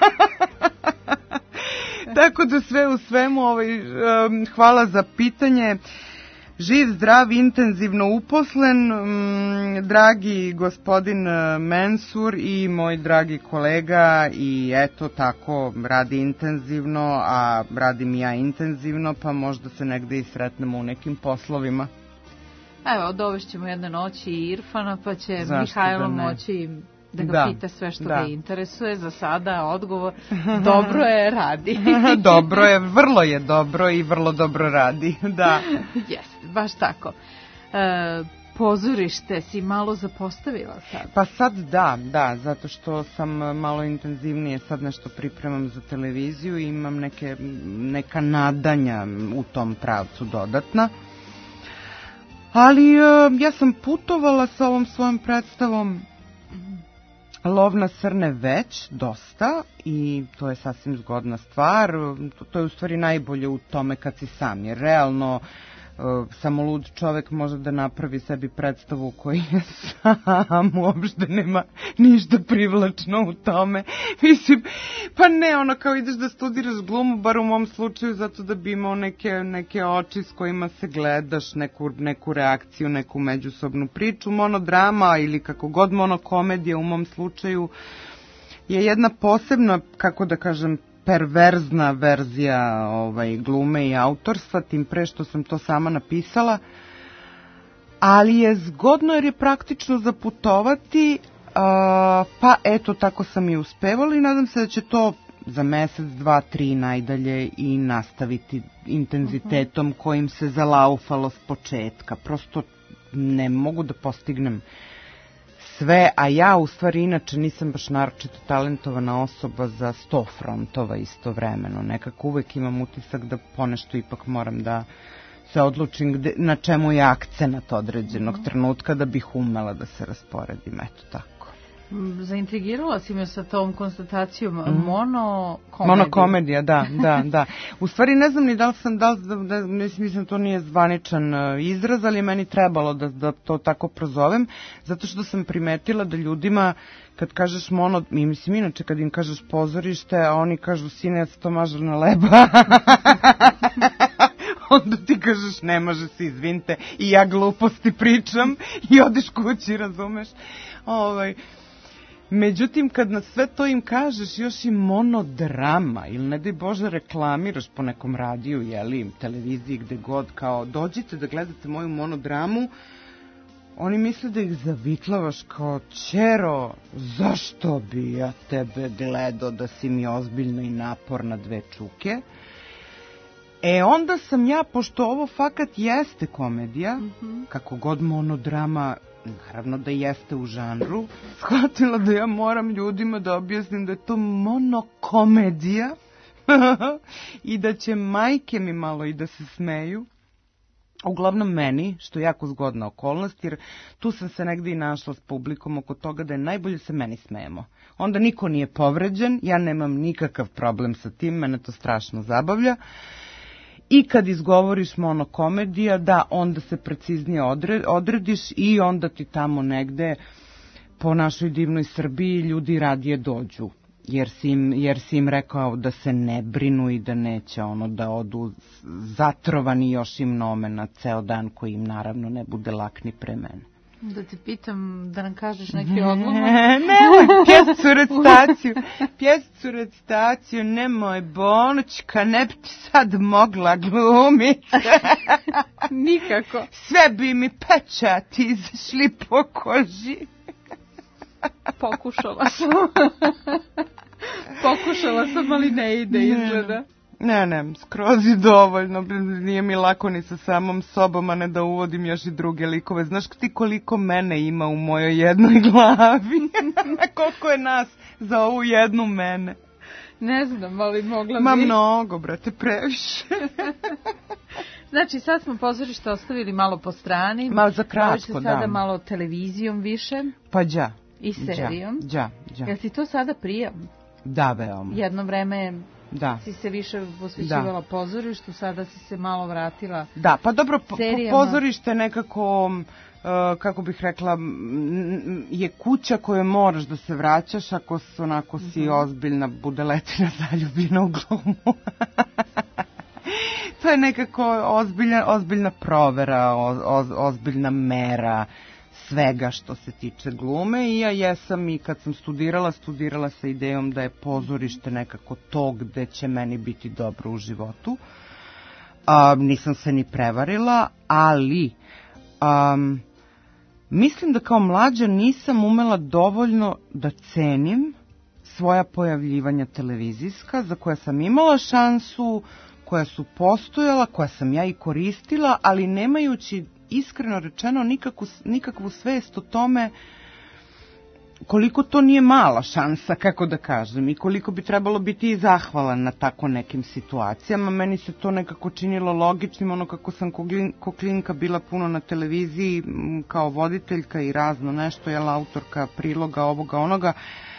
Tako da sve u svemu, hvala za pitanje. Živ, zdrav, intenzivno uposlen, dragi gospodin Mensur i moj dragi kolega, i eto tako radi intenzivno, a radim i ja intenzivno, pa možda se negde i sretnemo u nekim poslovima. Evo, dovešćemo jedne noći Irfana, pa će Mihajlo moći da ga pita sve što ga interesuje. Za sada odgovor, dobro je, radi. Dobro je, vrlo je dobro i vrlo dobro radi, da. Jeste, baš tako. Pozorište si malo zapostavila sad? Pa sad da, zato što sam malo intenzivnije, sad nešto pripremam za televiziju i imam neka nadanja u tom pravcu dodatna. Ali ja sam putovala sa ovom svojom predstavom Lov na srne već dosta i to je sasvim zgodna stvar. To je u stvari najbolje u tome kad si sam, jer realno samo lud čovek može da napravi sebi predstavu koji je sam, uopšte nema ništa privlačno u tome. Mislim, pa ne, ono kao ideš da studiraš glumu, bar u mom slučaju, zato da bi imao neke oči s kojima se gledaš, neku reakciju, neku međusobnu priču. Monodrama ili kako god, monokomedija u mom slučaju je jedna posebna, kako da kažem, perverzna verzija glume i autorstva, tim pre što sam to sama napisala, ali je zgodno jer je praktično za putovati, pa eto tako sam i uspevala i nadam se da će to za mesec, 2, 3 najdalje i nastaviti intenzitetom kojim se zalaufalo s početka. Prosto ne mogu da postignem sve, a ja u stvari inače nisam baš naročito talentovana osoba za 100 frontova istovremeno. Nekako uvek imam utisak da ponešto ipak moram da se odlučim na čemu je akcenat određenog trenutka da bih umela da se rasporedim, eto tako. Zaintrigirala si me sa tom konstatacijom monokomedija, da. U stvari ne znam ni da li sam, mislim to nije zvaničan izraz, ali je meni trebalo da to tako prozovem, zato što sam primetila da ljudima kad kažeš mislim inače kad im kažeš pozorište, a oni kažu sine, to mažu na leba. Onda ti kažeš ne može se, izvinite, i ja gluposti pričam i odeš kući, razumeš? Međutim, kad na sve to im kažeš još i monodrama, ili ne daj Bože reklamiraš po nekom radiju, televiziji, gde god, kao dođite da gledate moju monodramu, oni misle da ih zavitlavaš kao ćero, zašto bi ja tebe gledao da si mi ozbiljno i naporna 2 čuke? Onda sam ja, pošto ovo fakat jeste komedija, kako god monodrama, naravno da jeste u žanru, shvatila da ja moram ljudima da objasnim da je to monokomedija i da će majke mi malo i da se smeju. Uglavnom meni, što je jako zgodna okolnost, jer tu sam se negdje i našla s publikom oko toga da je najbolje se meni smejemo. Onda niko nije povređen, ja nemam nikakav problem sa tim, mene to strašno zabavlja. I kad izgovoriš monokomedija, da, onda se preciznije odrediš i onda ti tamo negde po našoj divnoj Srbiji ljudi radije dođu. Jer si im rekao da se ne brinu i da neće da odu zatrovani još im nome na ceo dan koji im naravno ne bude lak ni pre mene. Da te pitam, da nam kažeš neki odgovor? Nemoj, pjescu recitaciju, nemoj, Bonoćka, ne bi ti sad mogla glumiti. Nikako. Sve bi mi pečati izašli po koži. Pokušala sam, ali ne ide, izgleda. Ne, skroz je dovoljno. Nije mi lako ni sa samom sobom, a ne da uvodim još i druge likove. Znaš ti koliko mene ima u mojoj jednoj glavi? Koliko je nas za ovu jednu mene? Ne znam, ali mogla bi. Ma mnogo, brate, previše. Znači, sad smo pozorište ostavili malo po strani. Malo za kratko, da. Sada malo televizijom više. Pa đa. I serijom. Đa. Jel ti to sada prija? Da, veoma. Jedno vreme si se više posvećivala pozorištu, sada si se malo vratila. Da, pa dobro, pozorište nekako, kako bih rekla, je kuća koju moraš da se vraćaš ako si ozbiljna budeletina zaljubljena u glumu. To je nekako ozbiljna provera, ozbiljna mera svega što se tiče glume i ja jesam i kad sam studirala sa idejom da je pozorište nekako to gde će meni biti dobro u životu. Nisam se ni prevarila, ali mislim da kao mlađa nisam umela dovoljno da cenim svoja pojavljivanja televizijska za koja sam imala šansu, koja su postojala, koja sam ja i koristila, ali nemajući iskreno rečeno nikakvu svest o tome koliko to nije mala šansa, kako da kažem, i koliko bi trebalo biti i zahvalan na tako nekim situacijama. Meni se to nekako činilo logičnim, ono kako sam ko klinka bila puno na televiziji kao voditeljka i razno nešto, autorka priloga, ovoga, onoga.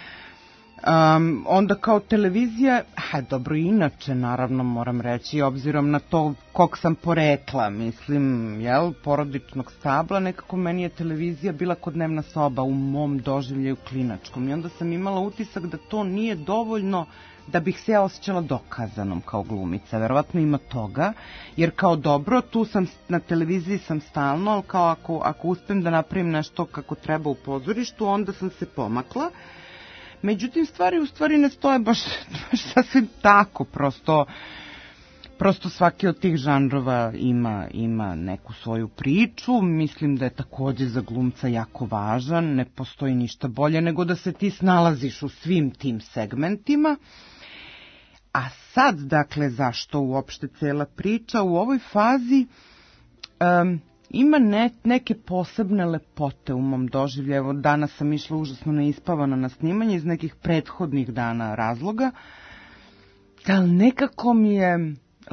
Onda kao televizija, dobro inače naravno moram reći, obzirom na to kog sam porekla, mislim, porodičnog stabla, nekako meni je televizija bila ko dnevna soba u mom doživljaju klinačkom i onda sam imala utisak da to nije dovoljno da bih se ja osjećala dokazanom kao glumica. Verovatno ima toga, jer kao dobro, tu sam, na televiziji sam stalno, ali kao ako uspem da napravim nešto kako treba u pozorištu, onda sam se pomakla. Međutim, stvari u stvari ne stoje baš sasvim tako, prosto svaki od tih žanrova ima neku svoju priču, mislim da je također za glumca jako važan, ne postoji ništa bolje nego da se ti snalaziš u svim tim segmentima. A sad, dakle, zašto uopšte cela priča u ovoj fazi ima neke posebne lepote u mom doživlju. Evo, danas sam išla užasno neispavana na snimanje iz nekih prethodnih dana razloga, ali nekako mi je,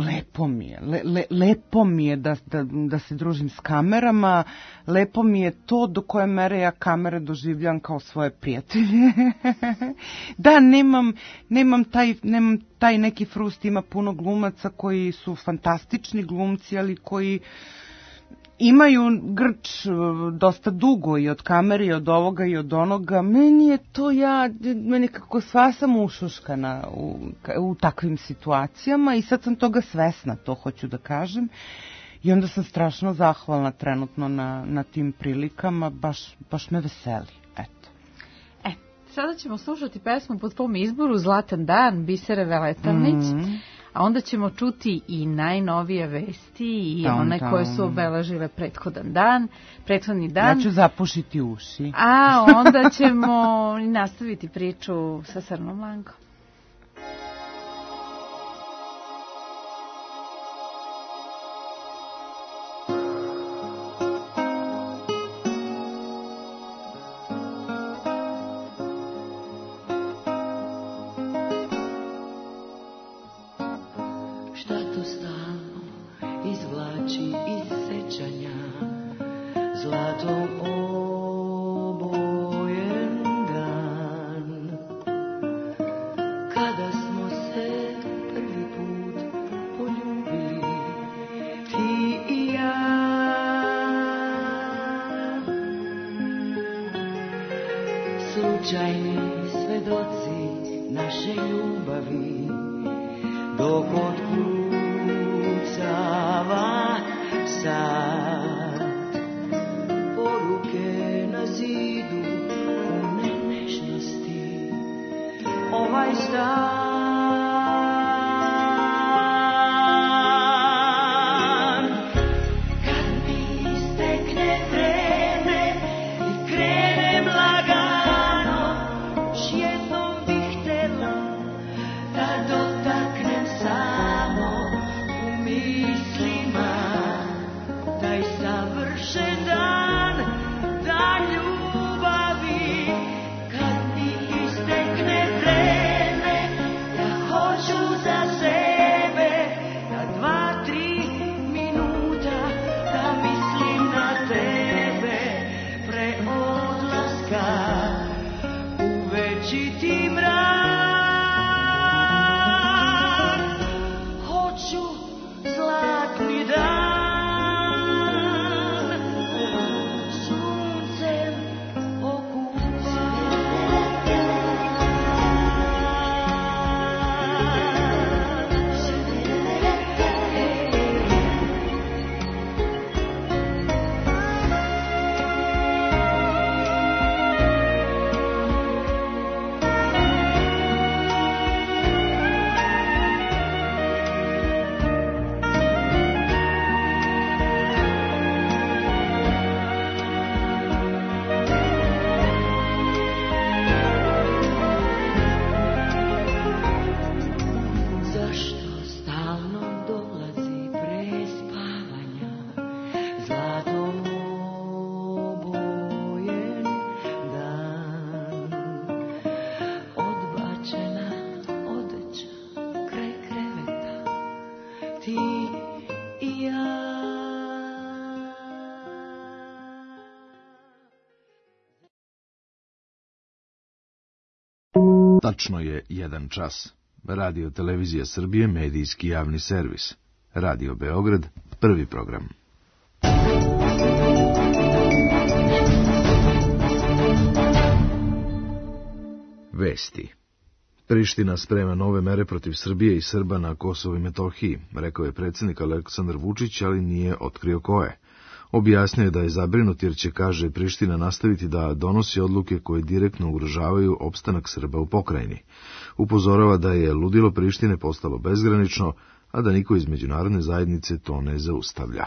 lepo mi je da se družim s kamerama, lepo mi je to do koje mere ja kamere doživljam kao svoje prijatelje. Da, nemam taj neki frust, ima puno glumaca koji su fantastični glumci, ali koji imaju grč dosta dugo i od kamere i od ovoga i od onoga. Meni je to meni kako sva sam ušuškana u takvim situacijama i sad sam toga svesna, to hoću da kažem. I onda sam strašno zahvalna trenutno na tim prilikama, baš me veseli. Eto. Sada ćemo slušati pesmu po tvom izboru Zlatan dan, Bisere Veletavnić. A onda ćemo čuti i najnovije vesti i one koje su obeležile prethodni dan. Ja ću zapušiti uši. A onda ćemo nastaviti priču sa Crnom Lankom. Slučajni svedoci naše ljubavi, dok otkucava sad, poruke na zidu pune nežnosti, ovaj stan. Kad mi istekne vreme i krenem lagano, jednom bih htjela da dotaknem sam Tačno je 1 čas. Radio Televizija Srbije, medijski javni servis. Radio Beograd, prvi program. Vesti. Priština sprema nove mere protiv Srbije i Srba na Kosovu i Metohiji, rekao je predsjednik Aleksandar Vučić, ali nije otkrio koje. Objasnio je da je zabrinut jer će, kaže, Priština nastaviti da donosi odluke koje direktno ugrožavaju opstanak Srba u pokrajini. Upozorava da je ludilo Prištine postalo bezgranično, a da niko iz međunarodne zajednice to ne zaustavlja.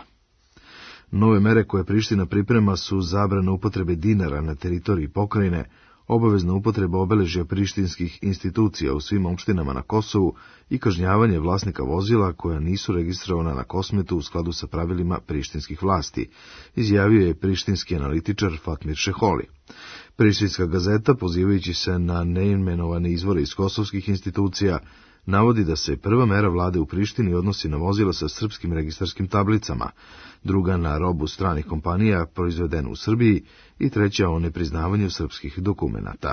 Nove mere koje Priština priprema su zabrana upotrebe dinara na teritoriji pokrajine, obavezna upotreba obeležja prištinskih institucija u svim opštinama na Kosovu i kažnjavanje vlasnika vozila koja nisu registrovana na Kosmetu u skladu sa pravilima prištinskih vlasti, izjavio je prištinski analitičar Fatmir Šeholi. Prištinska gazeta, pozivajući se na neimenovane izvore iz kosovskih institucija, navodi da se prva mera vlade u Prištini odnosi na vozila sa srpskim registarskim tablicama, druga na robu stranih kompanija proizvedenu u Srbiji i treća o nepriznavanju srpskih dokumenata.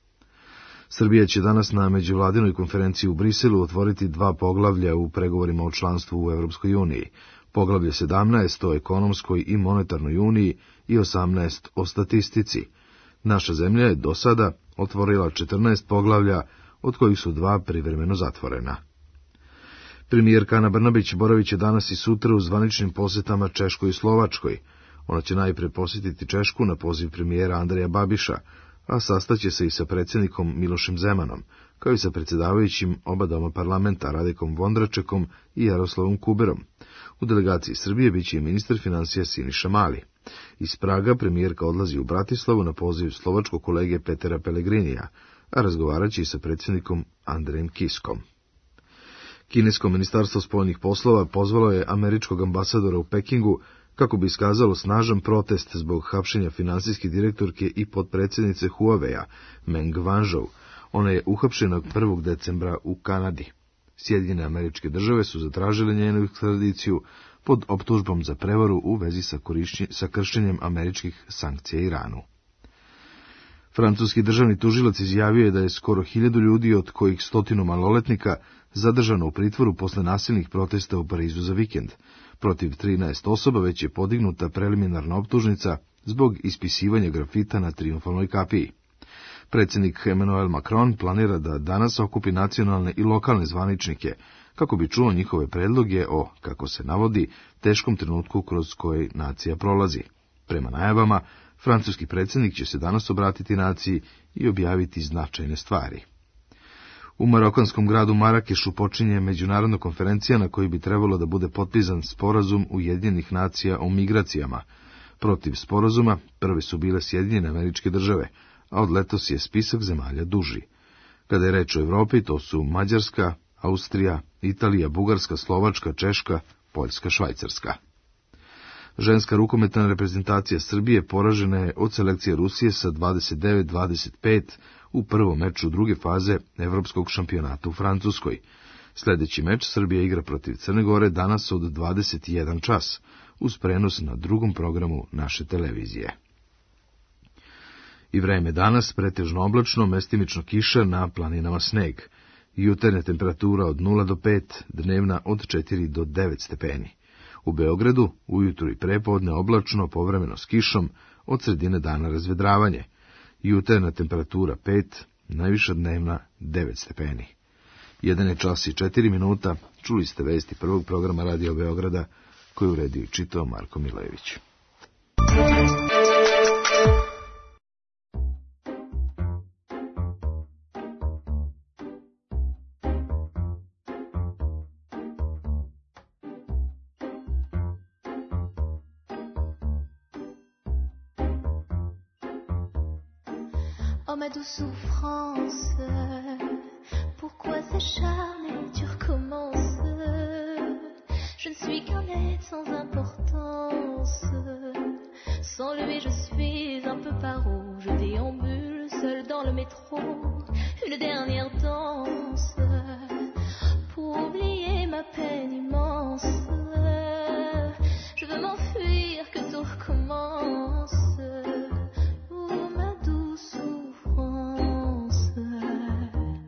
Srbija će danas na međuvladinoj konferenciji u Briselu otvoriti 2 poglavlja u pregovorima o članstvu u Evropskoj uniji. Poglavlje 17 o ekonomskoj i monetarnoj uniji i 18 o statistici. Naša zemlja je do sada otvorila 14 poglavlja, od kojih su 2 privremeno zatvorena. Premijerka Ana Brnabić boravit će danas i sutra u zvaničnim posetama Češkoj i Slovačkoj. Ona će najpre posjetiti Češku na poziv premijera Andreja Babiša, a sastaće se i sa predsjednikom Milošem Zemanom, kao i sa predsjedavajućim oba doma parlamenta Radekom Vondračekom i Jaroslavom Kuberom. U delegaciji Srbije biće i ministar financija Siniša Mali. Iz Praga premijerka odlazi u Bratislavu na poziv slovačkog kolege Petera Pelegrinija, a razgovarat će i sa predsjednikom Andrejem Kiskom. Kinesko ministarstvo spoljnih poslova pozvalo je američkog ambasadora u Pekingu kako bi iskazalo snažan protest zbog hapšenja finansijske direktorke i potpredsjednice Huawei-a, Meng Wanzhou. Ona je uhapšena 1. decembra u Kanadi. Sjedinjene Američke Države su zatražile njenu ekstradiciju pod optužbom za prevaru u vezi sa kršenjem američkih sankcija Iranu. Francuski državni tužilac izjavio je da je skoro 1000 ljudi, od kojih 100 maloletnika, zadržano u pritvoru posle nasilnih protesta u Parizu za vikend. Protiv 13 osoba već je podignuta preliminarna optužnica zbog ispisivanja grafita na Trijumfalnoj kapiji. Predsjednik Emmanuel Macron planira da danas okupi nacionalne i lokalne zvaničnike, kako bi čuo njihove predloge o, kako se navodi, teškom trenutku kroz koji nacija prolazi. Prema najavama, francuski predsjednik će se danas obratiti naciji i objaviti značajne stvari. U marokanskom gradu Marakešu počinje međunarodna konferencija na kojoj bi trebalo da bude potpisan sporazum Ujedinjenih nacija o migracijama. Protiv sporazuma prve su bile Sjedinjene Američke Države, a od letos je spisak zemalja duži. Kada je reč o Evropi, to su Mađarska, Austrija, Italija, Bugarska, Slovačka, Češka, Poljska, Švajcarska. Ženska rukometna reprezentacija Srbije poražena je od selekcije Rusije sa 29-25 u prvom meču druge faze Evropskog šampionata u Francuskoj. Sljedeći meč Srbija igra protiv Crne Gore danas od 21 čas, uz prenos na drugom programu naše televizije. I vreme danas pretežno oblačno, mestimično kiša, na planinama sneg. Jutarnja temperatura od 0 do 5, dnevna od 4 do 9 stepeni. U Beogradu ujutru i prepodne oblačno, povremeno s kišom, od sredine dana razvedravanje. Jutarnja temperatura 5, najviša dnevna 9 stepeni. 1 čas i 4 minuta, čuli ste vesti prvog programa Radio Beograda, koju uredio i čitao Marko Milević. Oh ma douce souffrance, pourquoi s'acharner, tu recommences? Je ne suis qu'un être sans importance. Sans lui je suis un peu paro, je déambule seul dans le métro. Une dernière danse pour oublier ma peine immense. Je veux m'enfuir, que tout recommence. Oh ma douce souffrance.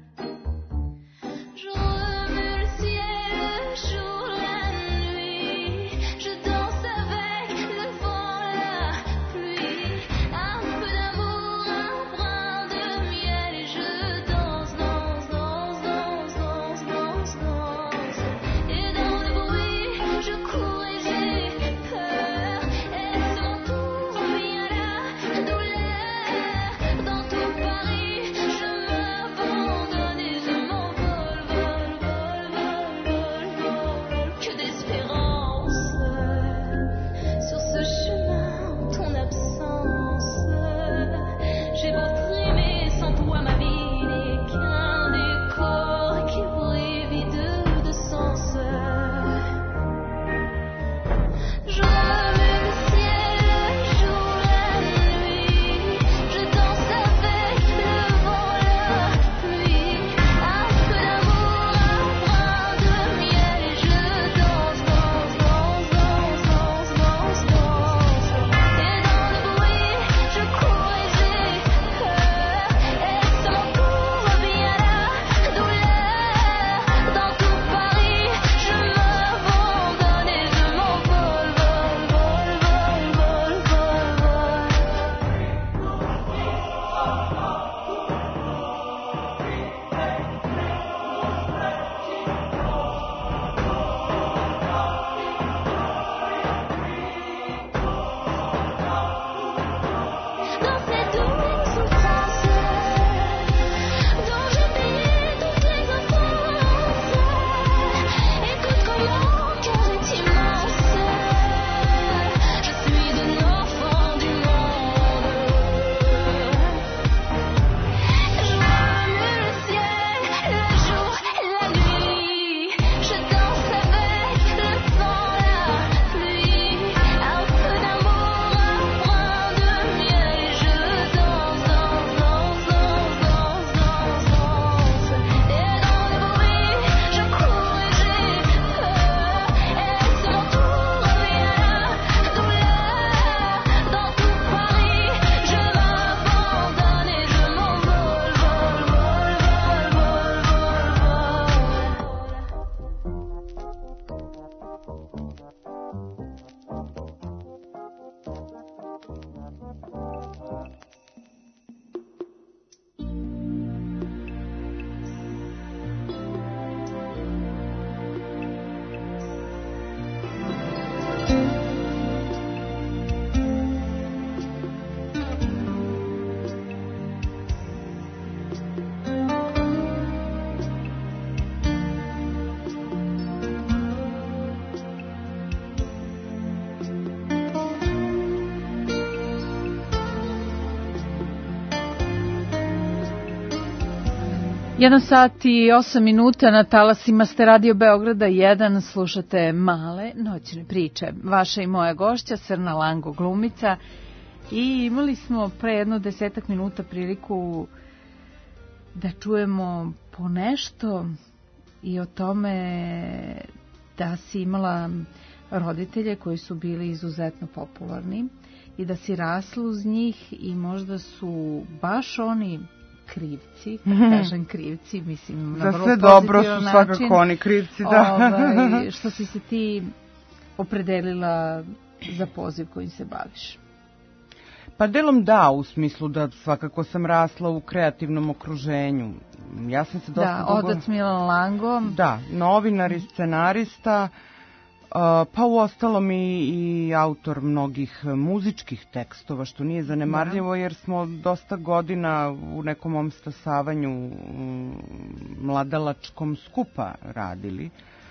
Jedan sat i 8 minuta na talasima ste Radio Beograda 1, slušate Male noćne priče. Vaša i moja gošća Srna Lango, glumica, i imali smo pre jedno 10 minuta priliku da čujemo po nešto i o tome da si imala roditelje koji su bili izuzetno popularni i da si rasla uz njih i možda su baš oni krivci, kažem krivci, mislim na vrlo pozitivan način. Za sve dobro su svakako oni krivci, da. Što si se ti opredelila za poziv kojim se baviš? Pa delom da, u smislu da svakako sam rasla u kreativnom okruženju. Ja sam se dosta otac Milan Lango. Da, novinar i scenarista, pa uostalom i autor mnogih muzičkih tekstova, što nije zanemarljivo, jer smo dosta godina u nekom mom stasavanju mladalačkom skupa radili.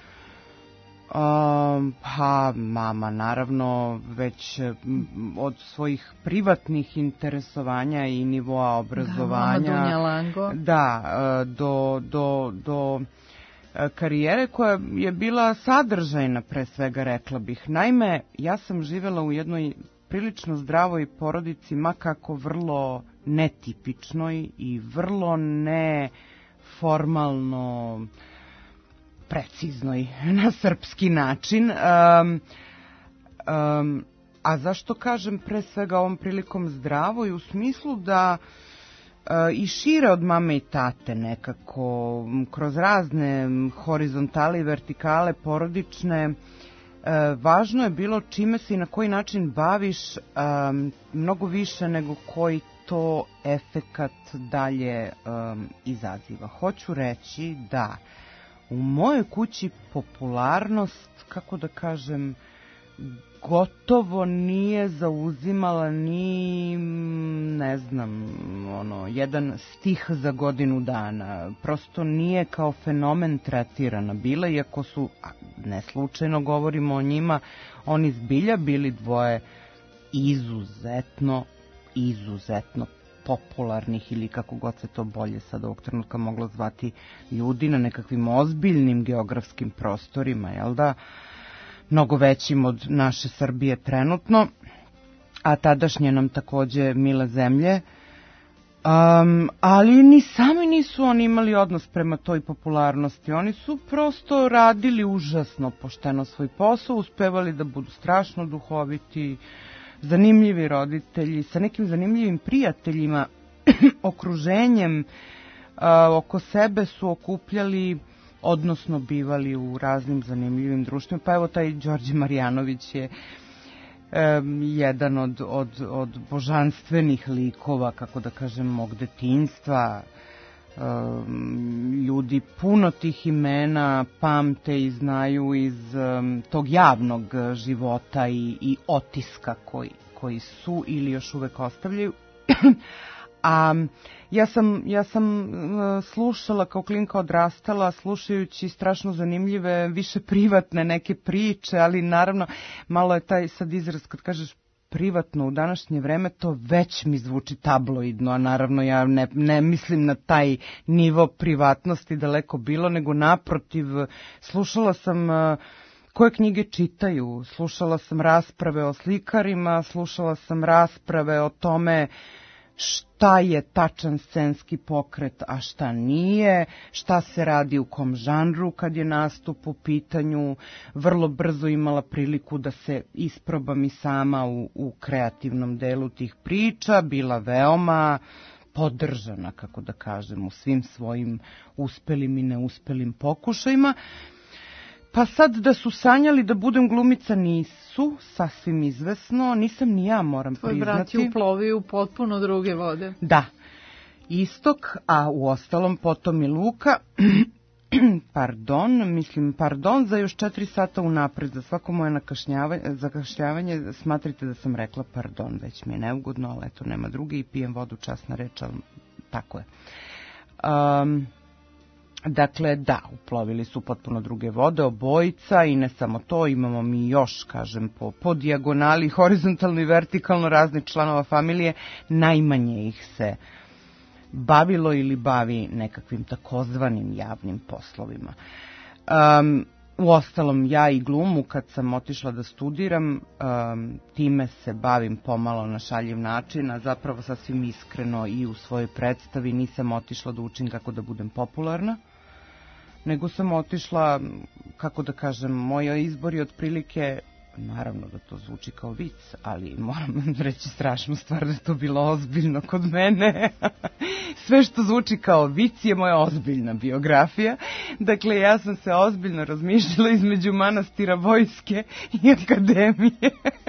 Pa mama naravno već od svojih privatnih interesovanja i nivoa obrazovanja, mama Dunja Lango. Do karijere koja je bila sadržajna, pre svega, rekla bih. Naime, ja sam živela u jednoj prilično zdravoj porodici, makako vrlo netipičnoj i vrlo neformalno preciznoj na srpski način. A zašto kažem pre svega ovom prilikom zdravoj? U smislu da i šire od mame i tate nekako, kroz razne horizontale i vertikale porodične, važno je bilo čime se i na koji način baviš, mnogo više nego koji to efekat dalje izaziva. Hoću reći da u mojoj kući popularnost, kako da kažem, gotovo nije zauzimala ni, ne znam, jedan stih za godinu dana. Prosto nije kao fenomen tretirana bila, iako su, ne slučajno govorimo o njima, oni zbilja bili dvoje izuzetno popularnih, ili kako god se to bolje sad ovog trenutka moglo zvati, ljudi na nekakvim ozbiljnim geografskim prostorima, jel da? Mnogo većim od naše Srbije trenutno, a tadašnje nam takođe mile zemlje. Ali ni sami nisu oni imali odnos prema toj popularnosti. Oni su prosto radili užasno pošteno svoj posao, uspevali da budu strašno duhoviti, zanimljivi roditelji, sa nekim zanimljivim prijateljima, okruženjem oko sebe su okupljali, odnosno bivali u raznim zanimljivim društvima. Pa evo taj Đorđe Marjanović je jedan od božanstvenih likova, kako da kažem, mog detinjstva. Ljudi puno tih imena pamte i znaju iz tog javnog života i otiska koji su ili još uvek ostavljaju. A ja sam slušala, kao klinka odrastala, slušajući strašno zanimljive, više privatne neke priče, ali naravno malo je taj sad izraz kad kažeš privatno u današnje vreme, to već mi zvuči tabloidno, a naravno ja ne mislim na taj nivo privatnosti, daleko bilo, nego naprotiv, slušala sam koje knjige čitaju, slušala sam rasprave o slikarima, slušala sam rasprave o tome šta je tačan scenski pokret, a šta nije, šta se radi u kom žanru kad je nastup u pitanju. Vrlo brzo imala priliku da se isprobam i sama u kreativnom delu tih priča, bila veoma podržana, kako da kažem, u svim svojim uspelim i neuspelim pokušajima. Pa sad da su sanjali da budem glumica, nisu, sasvim izvesno, nisam ni ja, moram priznati. Tvoj brat je uplovio u potpuno druge vode. Da, Istok, a u ostalom potom i Luka. pardon za još 4 sata unapred, za svako moje zakašnjavanje, smatrite da sam rekla pardon, već mi je neugodno, ali eto, nema druge i pijem vodu, časna reč, ali tako je. Dakle, da, uplovili su potpuno druge vode, obojica, i ne samo to, imamo mi još, kažem, po dijagonali, horizontalno i vertikalno raznih članova familije, najmanje ih se bavilo ili bavi nekakvim takozvanim javnim poslovima. Uostalom, ja i glumu, kad sam otišla da studiram, time se bavim pomalo na šaljiv način, a zapravo sasvim iskreno i u svojoj predstavi nisam otišla da učim kako da budem popularna, nego sam otišla, kako da kažem, moj izbor je otprilike, naravno da to zvuči kao vic, ali moram reći strašnu stvar da je to bilo ozbiljno kod mene. Sve što zvuči kao vic je moja ozbiljna biografija. Dakle, ja sam se ozbiljno razmišljala između manastira, vojske i akademije.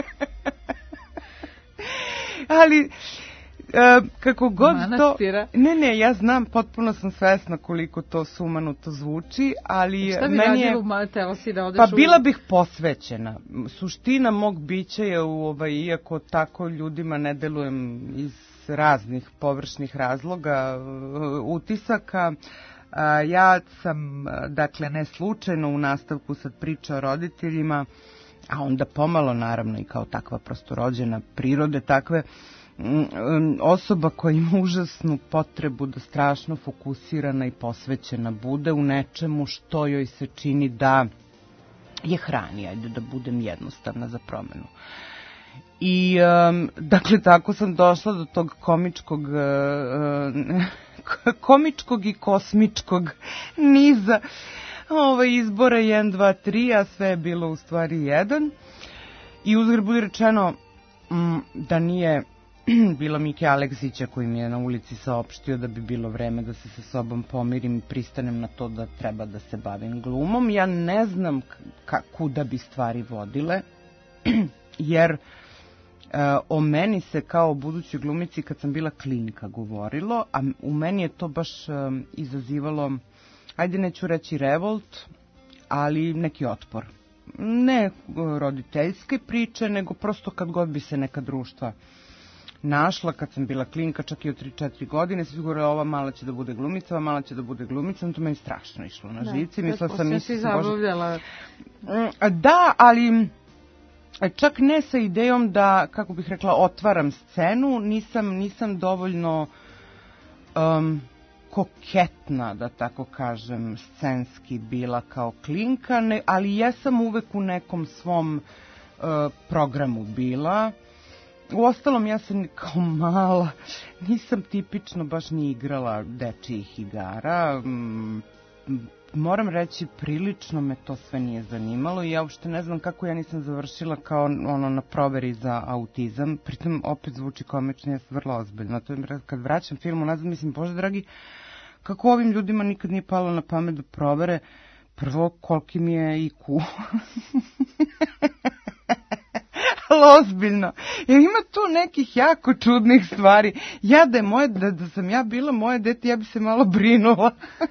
Ali kako god manastira. To... Ne, ja znam, potpuno sam svesna koliko to sumanuto zvuči, ali šta bi meni je... Pa bila bih posvećena. Suština mog bića je, iako tako ljudima ne delujem iz raznih površnih razloga, utisaka, ja sam, dakle, ne slučajno u nastavku sad priča o roditeljima, a onda pomalo, naravno, i kao takva prostorođena prirode, takve osoba koja ima užasnu potrebu da strašno fokusirana i posvećena bude u nečemu što joj se čini da je hrani, ajde da budem jednostavna za promenu. I, dakle, tako sam došla do tog komičkog i kosmičkog niza izbora 1, 2, 3, a sve je bilo u stvari 1. I uzgred budi rečeno da nije bilo Mike Aleksića koji mi je na ulici saopštio da bi bilo vreme da se sa sobom pomirim i pristanem na to da treba da se bavim glumom. Ja ne znam kuda bi stvari vodile, jer o meni se kao budućoj glumici kad sam bila klinka govorilo, a u meni je to baš izazivalo, ajde neću reći revolt, ali neki otpor. Ne roditeljske priče, nego prosto kad god bi se neka društva našla, kad sam bila klinka, čak i od 3-4 godine, se govorila ova mala će da bude glumica, ova mala će da bude glumica, to meni strašno išlo na živce. Mislila sam si zabavljala. Da, ali čak ne sa idejom da, kako bih rekla, otvaram scenu, nisam dovoljno koketna, da tako kažem, scenski bila kao klinka, ali jesam uvek u nekom svom programu bila. Uostalom, ja sam kao mala, nisam tipično baš ni igrala dečijih igara. Moram reći, prilično me to sve nije zanimalo i ja uopšte ne znam kako ja nisam završila kao na proveri za autizam. Pritom opet zvuči komično, ja sam vrlo ozbiljna. To je kad vraćam film unazad, mislim, Bože dragi, kako ovim ljudima nikad nije palo na pamet da provere prvo koliki mi je IQ. Ali ozbiljno, jer ima tu nekih jako čudnih stvari. Da sam ja bila moje dete, ja bi se malo brinula.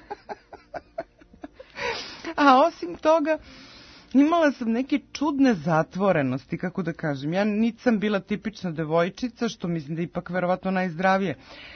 A osim toga, imala sam neke čudne zatvorenosti, kako da kažem. Ja nisam bila tipična devojčica, što mislim da je ipak verovatno najzdravije.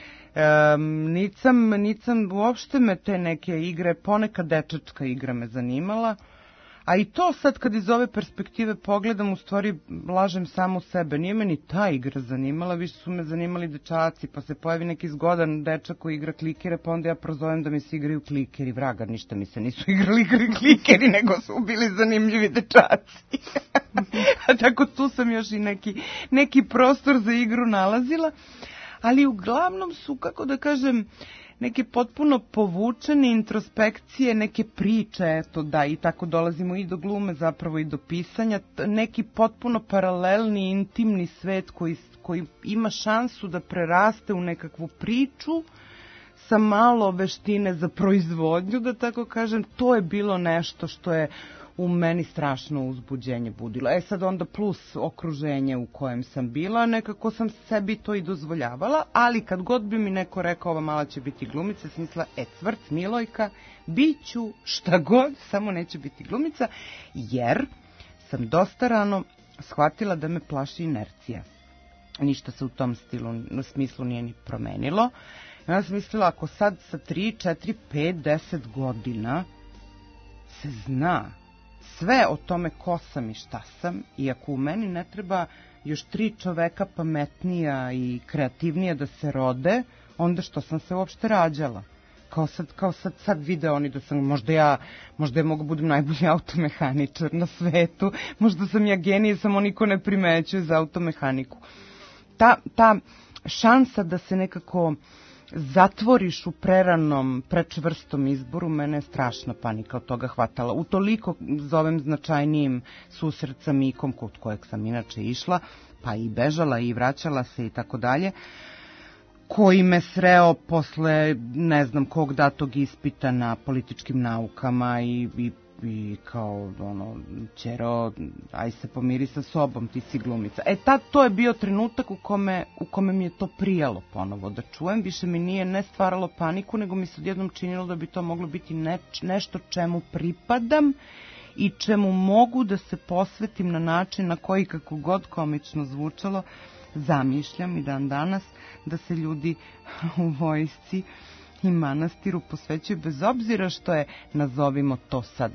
Nisam uopšte me te neke igre, ponekad dečačka igra me zanimala. A i to sad kad iz ove perspektive pogledam, u stvari lažem samo sebe. Nije me ni ta igra zanimala, više su me zanimali dečaci, pa se pojavi neki zgodan dečak koji igra klikere, pa onda ja prozovem da mi se igraju klikeri. Vraga, ništa mi se nisu igrali klikeri, nego su bili zanimljivi dečaci. A tako tu sam još i neki prostor za igru nalazila. Ali uglavnom su, kako da kažem, neke potpuno povučene introspekcije, neke priče, eto da, i tako dolazimo i do glume, zapravo i do pisanja, neki potpuno paralelni, intimni svet koji ima šansu da preraste u nekakvu priču sa malo veštine za proizvodnju, da tako kažem. To je bilo nešto što je u meni strašno uzbuđenje budilo. Sad onda plus okruženje u kojem sam bila, nekako sam sebi to i dozvoljavala, ali kad god bi mi neko rekao ova mala će biti glumica, sam mislila, cvrt, Milojka, bit ću šta god, samo neće biti glumica, jer sam dosta rano shvatila da me plaši inercija. Ništa se u tom smislu nije ni promenilo. Ja sam mislila, ako sad sa 3, 4, 5, 10 godina se zna sve o tome ko sam i šta sam, i ako u meni ne treba još 3 čoveka pametnija i kreativnija da se rode, onda što sam se uopšte rađala? Kao sad vide oni da sam, možda ja mogu budem najbolji automehaničar na svetu, možda sam ja genije, samo niko ne primećuje za automehaniku. Ta šansa da se nekako zatvoriš u preranom, prečvrstom izboru, mene je strašna panika od toga hvatala. Utoliko zovem značajnijim susret sa Mikom, kod kojeg sam inače išla, pa i bežala i vraćala se i tako dalje, koji me sreo posle ne znam kog datog ispita na političkim naukama i kao ćero, aj se pomiri sa sobom, ti si glumica. To je bio trenutak u kome mi je to prijalo ponovo da čujem. Više mi nije ne stvaralo paniku, nego mi se odjednom činilo da bi to moglo biti nešto čemu pripadam i čemu mogu da se posvetim na način na koji, kako god komično zvučalo, zamišljam i dan danas da se ljudi u vojsci i manastiru posvećuju, bez obzira što je, nazovimo to sad,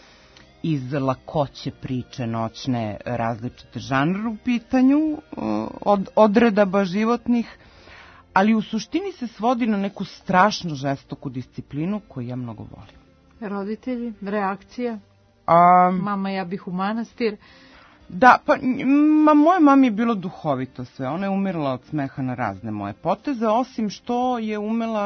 iz lakoće priče noćne različite žanre u pitanju, od odredaba životnih, ali u suštini se svodi na neku strašno žestoku disciplinu koju ja mnogo volim. Roditelji, reakcija? Mama, ja bih u manastir. Da, pa moje mami je bilo duhovito sve. Ona je umirala od smeha na razne moje poteze, osim što je umela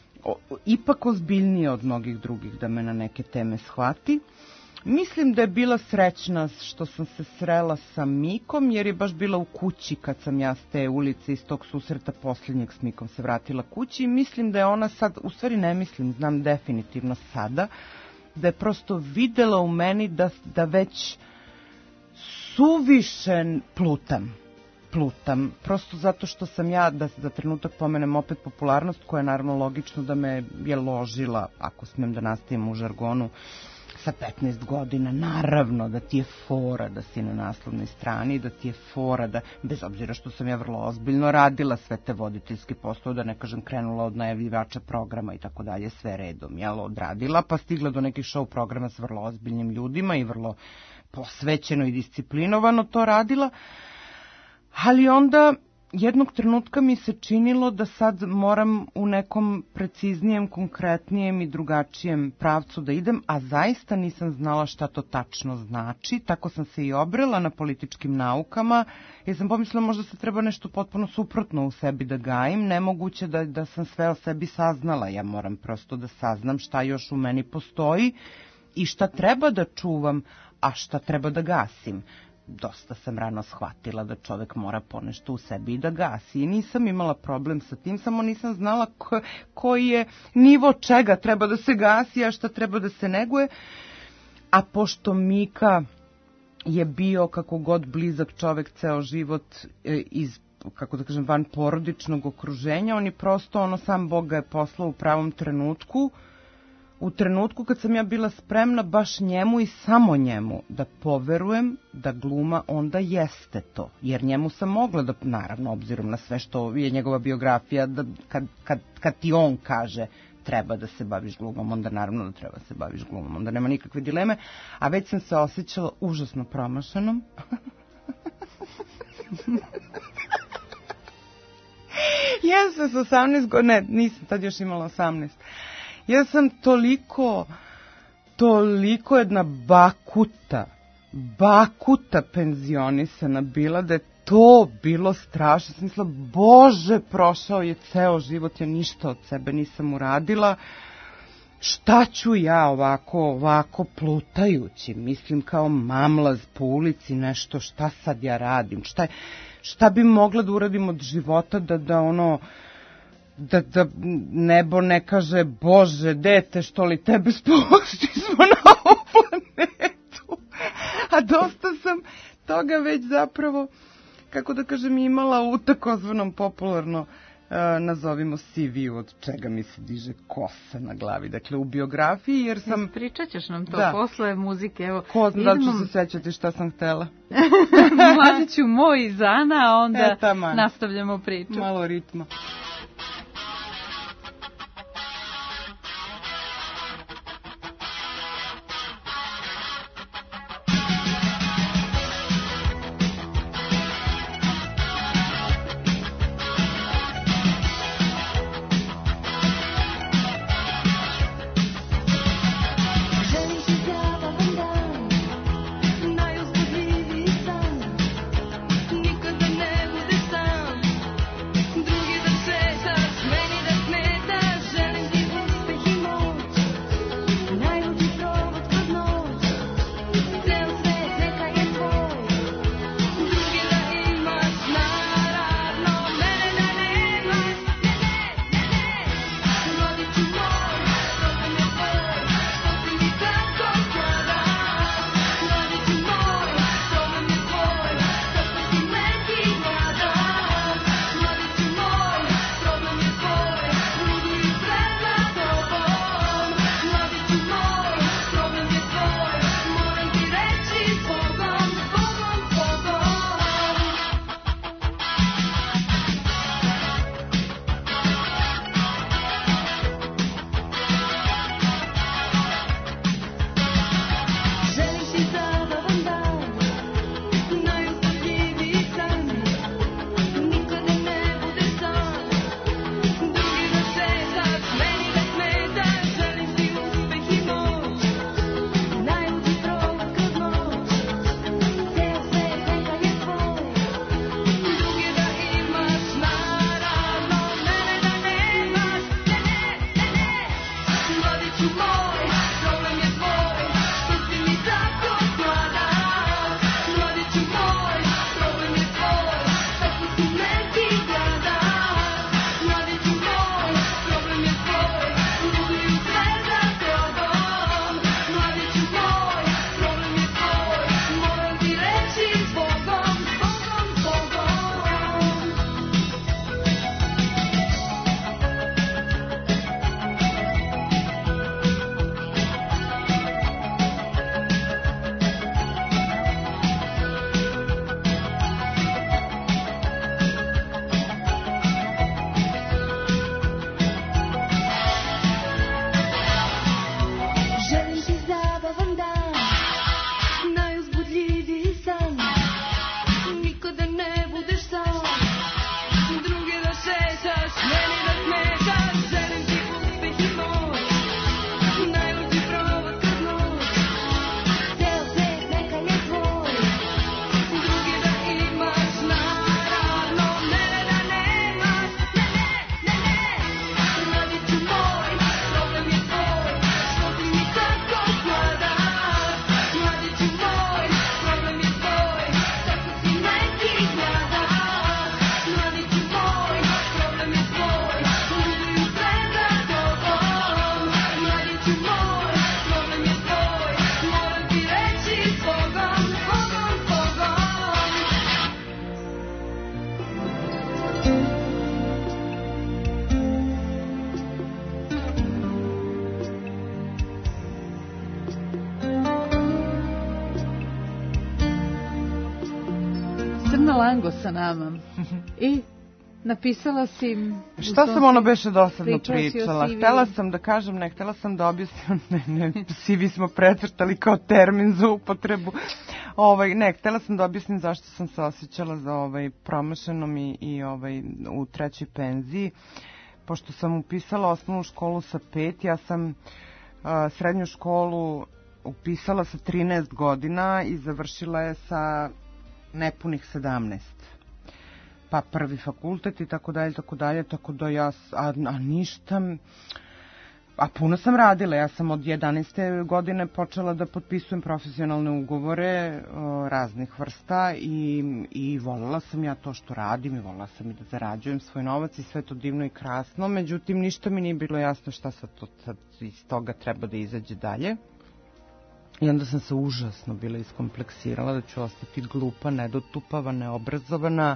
ipak ozbiljnije od mnogih drugih da me na neke teme shvati. Mislim da je bila srećna što sam se srela sa Mikom, jer je baš bila u kući kad sam ja s te ulice iz tog susreta posljednjeg s Mikom se vratila kući, i mislim da je ona sad, u stvari ne mislim, znam definitivno sada, da je prosto videla u meni da već suviše plutam, prosto zato što sam ja, da za trenutak pomenem opet popularnost, koja je naravno logično da me je ložila, ako smijem da nastavim u žargonu, sa 15 godina, naravno da ti je fora da si na naslovnoj strani, da ti je fora da, bez obzira što sam ja vrlo ozbiljno radila sve te voditeljske poslove, da ne kažem krenula od najavljivača programa i tako dalje, sve redom, odradila, pa stigla do nekih show programa s vrlo ozbiljnim ljudima i vrlo posvećeno i disciplinovano to radila, ali onda jednog trenutka mi se činilo da sad moram u nekom preciznijem, konkretnijem i drugačijem pravcu da idem, a zaista nisam znala šta to tačno znači. Tako sam se i obrela na političkim naukama, jer sam pomislila možda se treba nešto potpuno suprotno u sebi da gajim. Nemoguće da sam sve o sebi saznala, ja moram prosto da saznam šta još u meni postoji i šta treba da čuvam, a šta treba da gasim. Dosta sam rano shvatila da čovek mora ponešto u sebi i da gasi. I nisam imala problem sa tim, samo nisam znala koji je nivo čega treba da se gasi, a šta treba da se neguje. A pošto Mika je bio kako god blizak čovek ceo život iz, kako da kažem, van porodičnog okruženja, on je prosto, sam Bog ga je poslao u pravom trenutku, u trenutku kad sam ja bila spremna baš njemu i samo njemu da poverujem da gluma onda jeste to. Jer njemu sam mogla da, naravno, obzirom na sve što je njegova biografija, da kad ti on kaže treba da se baviš glumom, onda naravno da treba da se baviš glumom, onda nema nikakve dileme, a već sam se osjećala užasno promašanom. Ja sam s 18 godina, ne, nisam tad još imala 18. Ja sam toliko jedna bakuta penzionisana bila da je to bilo strašno. Sam mislila, Bože, prošao je ceo život, ja ništa od sebe nisam uradila. Šta ću ja ovako plutajući, mislim kao mamlaz po ulici nešto, šta sad ja radim, šta bi mogla da uradim od života da nebo ne kaže, Bože, dete, što li tebe spusti smo na ovu planetu. A dosta sam toga već zapravo, kako da kažem, imala u takozvanom popularno nazovimo CV, od čega mi se diže kosa na glavi. Dakle, u biografiji, jer sam... Pričat ćeš nam to posle muzike. Evo, ko zna da ću se sećati šta sam htela. Mlađe ću moj iz Ana, a onda nastavljamo priču. Malo ritma. Lango sa nama. I napisala si... Šta sam ono beše dosadno pričala? Htela sam da kažem, ne, htela sam da objasnim, CV smo precrtali kao termin za upotrebu. Ne, htela sam da objasnim zašto sam se osjećala za promašenom i u trećoj penziji. Pošto sam upisala osnovnu školu sa 5, ja sam srednju školu upisala sa 13 godina i završila je sa nepunih 17. Pa prvi fakultet i tako dalje, tako da ja, ništa, a puno sam radila, ja sam od 11. godine počela da potpisujem profesionalne ugovore raznih vrsta i voljela sam ja to što radim i voljela sam i da zarađujem svoj novac i sve to divno i krasno, međutim ništa mi nije bilo jasno šta sad iz toga treba da izađe dalje. I onda sam se užasno bila iskompleksirala da ću ostati glupa, nedotupava, neobrazovana,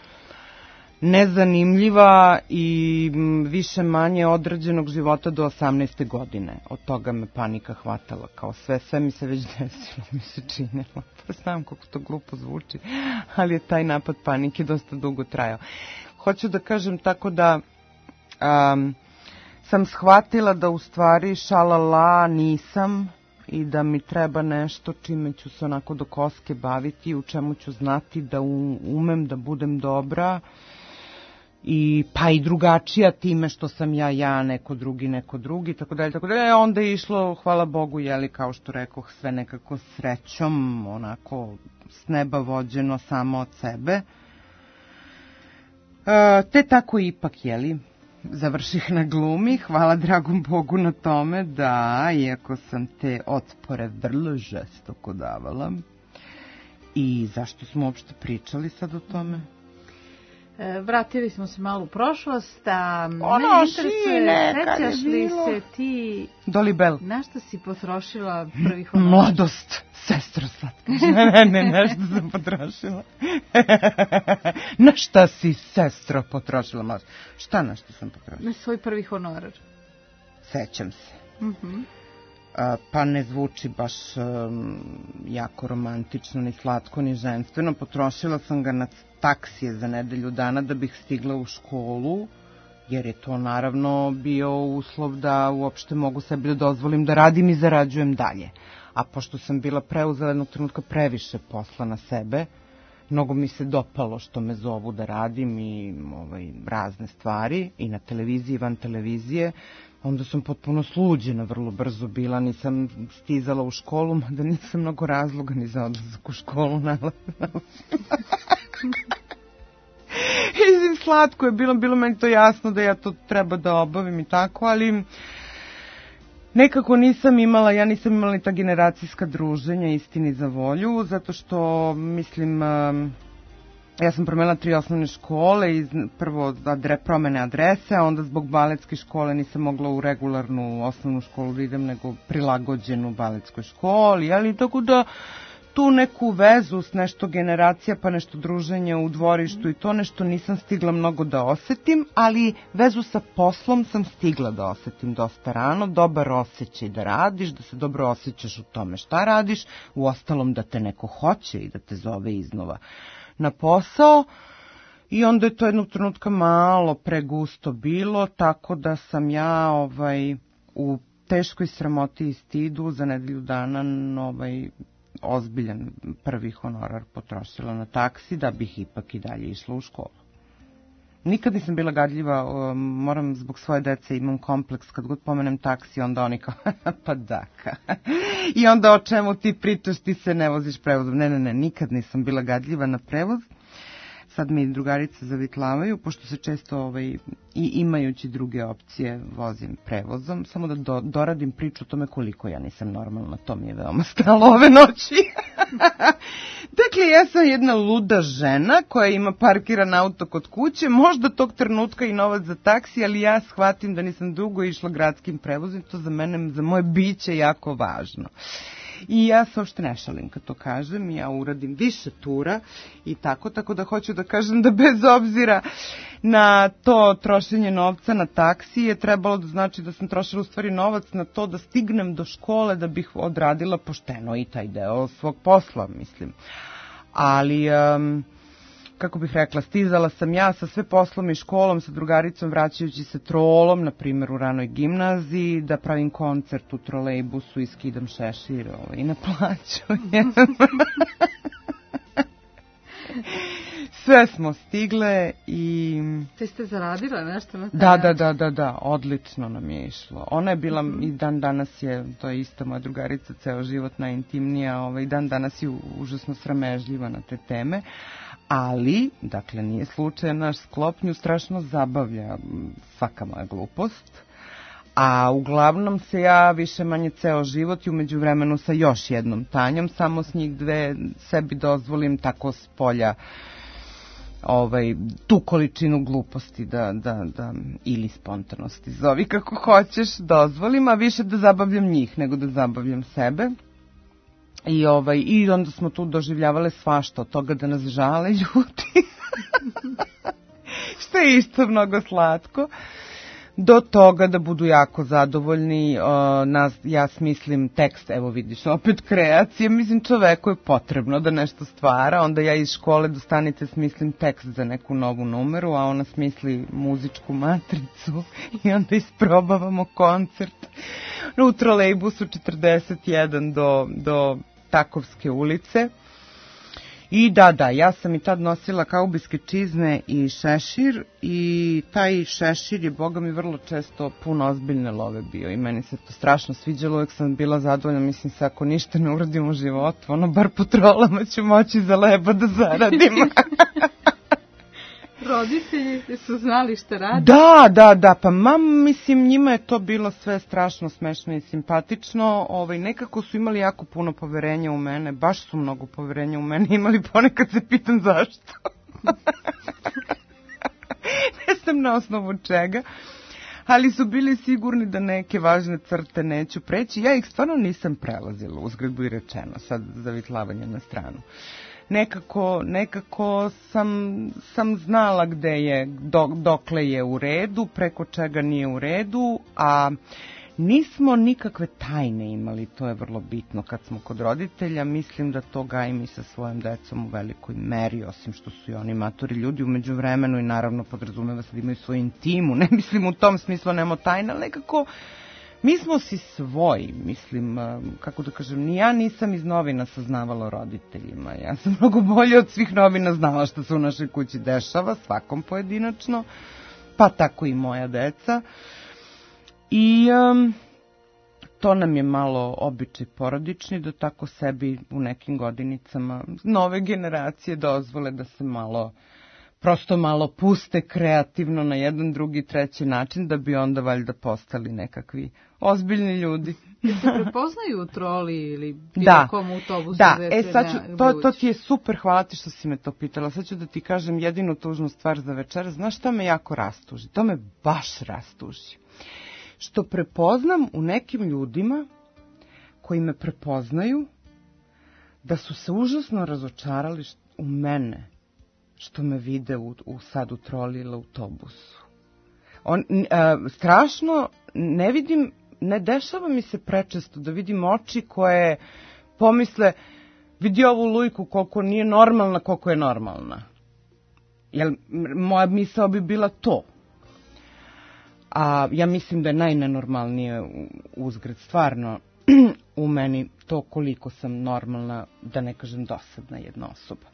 nezanimljiva i više manje odrađenog života do 18. godine. Od toga me panika hvatala, kao sve mi se već desilo, mi se činilo. Pa znam kako to glupo zvuči, ali je taj napad panike dosta dugo trajao. Hoću da kažem tako da sam shvatila da u stvari šalala nisam i da mi treba nešto čime ću se onako do koske baviti, u čemu ću znati da umem da budem dobra i pa i drugačija time što sam ja, neko drugi, tako dalje. Onda je išlo, hvala Bogu, kao što rekoh, sve nekako srećom, onako s neba vođeno samo od sebe. Te tako ipak, završih na glumi, hvala dragom Bogu na tome, da, iako sam te otpore vrlo žestoko davala. I zašto smo uopšte pričali sad o tome? Vratili smo se malo u prošlost, a sećaš li se ti na što si potrošila prvi honorar? Mladost, sestro slatka. Ne, nešto sam potrošila. Na šta si, sestro, potrošila mladost? Šta na što sam potrošila? Na svoj prvi honorar. Sećam se. Pa ne zvuči baš jako romantično, ni slatko, ni ženstveno. Potrošila sam ga na taksije za nedelju dana da bih stigla u školu, jer je to naravno bio uslov da uopšte mogu sebi da dozvolim da radim i zarađujem dalje. A pošto sam bila preuzela jednog trenutka previše posla na sebe, mnogo mi se dopalo što me zovu da radim i razne stvari i na televiziji i van televizije. Onda sam potpuno sluđena, vrlo brzo bila, nisam stizala u školu, mada nisam mnogo razloga ni za odlazak u školu. I slatko je bilo meni to jasno da ja to treba da obavim i tako, ali nekako ja nisam imala ni ta generacijska druženja, istini za volju, zato što, mislim, ja sam promenila 3 osnovne škole, prvo promene adrese, a onda zbog baletske škole nisam mogla u regularnu osnovnu školu da idem, nego prilagođenu baletskoj školi, ali tako da tu neku vezu s nešto generacija, pa nešto druženja u dvorištu i to nešto nisam stigla mnogo da osetim, ali vezu sa poslom sam stigla da osetim dosta rano, dobar osjećaj da radiš, da se dobro osjećaš u tome šta radiš, u ostalom da te neko hoće i da te zove iznova na posao. I onda je to jednog trenutka malo pregusto bilo, tako da sam ja u teškoj sramoti i stidu za nedelju dana ozbiljan prvi honorar potrošila na taksi da bih ipak i dalje išla u školu. Nikad nisam bila gadljiva, moram zbog svoje dece, imam kompleks, kad god pomenem taksi, onda oni kao, pa daka. I onda o čemu ti pričaš, ti se ne voziš prevozom. Ne, nikad nisam bila gadljiva na prevoz. Sad mi drugarice zavitlavaju, pošto se često i imajući druge opcije vozim prevozom, samo da doradim priču o tome koliko ja nisam normalna, to mi je veoma stalo ove noći. Dakle, ja sam jedna luda žena koja ima parkiran auto kod kuće, možda tog trenutka i novac za taksi, ali ja shvatim da nisam dugo išla gradskim prevozom, to za mene, za moje biće jako važno. I ja se uopšte ne šalim kad to kažem, ja uradim više tura i tako da hoću da kažem da bez obzira na to trošenje novca na taksi je trebalo da znači da sam trošila u stvari novac na to da stignem do škole da bih odradila pošteno i taj deo svog posla, mislim. Ali, kako bih rekla, stizala sam ja sa sve poslom i školom, sa drugaricom, vraćajući se trolom, na primjer u ranoj gimnaziji, da pravim koncert u trolejbusu i skidam šešir i naplaćujem. Sve smo stigle i... Ti ste zaradila nešto na taj? Da, odlično nam je išlo. Ona je bila i dan danas je, to je ista moja drugarica, ceo život najintimnija, i dan danas je užasno sramežljiva na te teme. Ali, dakle, nije slučaj, naš sklop nju strašno zabavlja svaka moja glupost. A uglavnom se ja više manje ceo život i umeđu vremenu sa još jednom Tanjom, samo s njih dve sebi dozvolim tako s polja tu količinu gluposti da ili spontanosti, zovi kako hoćeš, dozvolim, a više da zabavljam njih nego da zabavljam sebe. I onda smo tu doživljavale svašta, od toga da nas žale ljudi, što je isto mnogo slatko, do toga da budu jako zadovoljni. Ja smislim tekst, evo vidiš, opet kreacija, mislim čoveku je potrebno da nešto stvara, onda ja iz škole do stanice smislim tekst za neku novu numeru, a ona smisli muzičku matricu i onda isprobavamo koncert u trolejbusu 41 do Takovske ulice. I da, ja sam i tad nosila kaubijske čizme i šešir i taj šešir je, boga mi, vrlo često pun ozbiljne love bio i meni se to strašno sviđalo, uvijek sam bila zadovoljna, mislim se ako ništa ne uradim u životu, bar po trolama ću moći za leba da zaradim. Roditelji su znali šta radi? Da, pa mislim njima je to bilo sve strašno smešno i simpatično, nekako su imali jako puno poverenja u mene, baš su mnogo poverenja u mene imali, ponekad se pitam zašto. Ne znam na osnovu čega, ali su bili sigurni da neke važne crte neću preći, ja ih stvarno nisam prelazila, uzgred budi rečeno, sad zavitlavanje na stranu. Nekako sam znala gde je, dokle je u redu, preko čega nije u redu, a nismo nikakve tajne imali, to je vrlo bitno kad smo kod roditelja, mislim da to gajim i sa svojom decom u velikoj meri, osim što su i oni matori ljudi u međuvremenu i naravno podrazumeva se da imaju svoju intimu, ne mislim u tom smislu nemo tajna, ali nekako mi smo si svoji, mislim, kako da kažem, ni ja nisam iz novina saznavala o roditeljima. Ja sam mnogo bolje od svih novina znala što se u našoj kući dešava, svakom pojedinačno, pa tako i moja deca. I to nam je malo običaj porodični, da tako sebi u nekim godinicama nove generacije dozvole da se prosto malo puste kreativno na jedan, drugi, treći način, da bi onda valjda postali nekakvi ozbiljni ljudi. Se prepoznaju u troli ili bilo kom autobusu? Da, sad ću, to ti je super, hvala ti što si me to pitala. Sad ću da ti kažem jedinu tužnu stvar za večer. Znaš šta me jako rastuži? To me baš rastuži. Što prepoznam u nekim ljudima koji me prepoznaju da su se užasno razočarali u mene, što me vide sad u troli ili autobusu. Strašno, ne vidim, ne dešava mi se prečesto da vidim oči koje pomisle, vidi ovu lujku koliko nije normalna, koliko je normalna. Jer moja misao bi bila to. A ja mislim da je najnenormalnije uzgred stvarno u meni to koliko sam normalna, da ne kažem dosadna jedna osoba.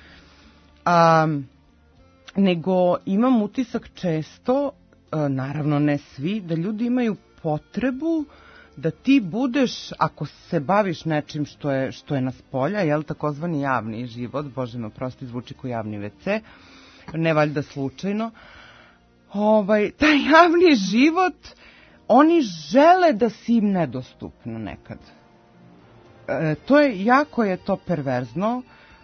Nego imam utisak često, naravno ne svi, da ljudi imaju potrebu da ti budeš, ako se baviš nečim što je na spolja, jel, takozvani javni život, bože me oprosti, zvuči kao javni WC, ne valjda slučajno, taj javni život, oni žele da si im nedostupno nekad. Jako je to perverzno.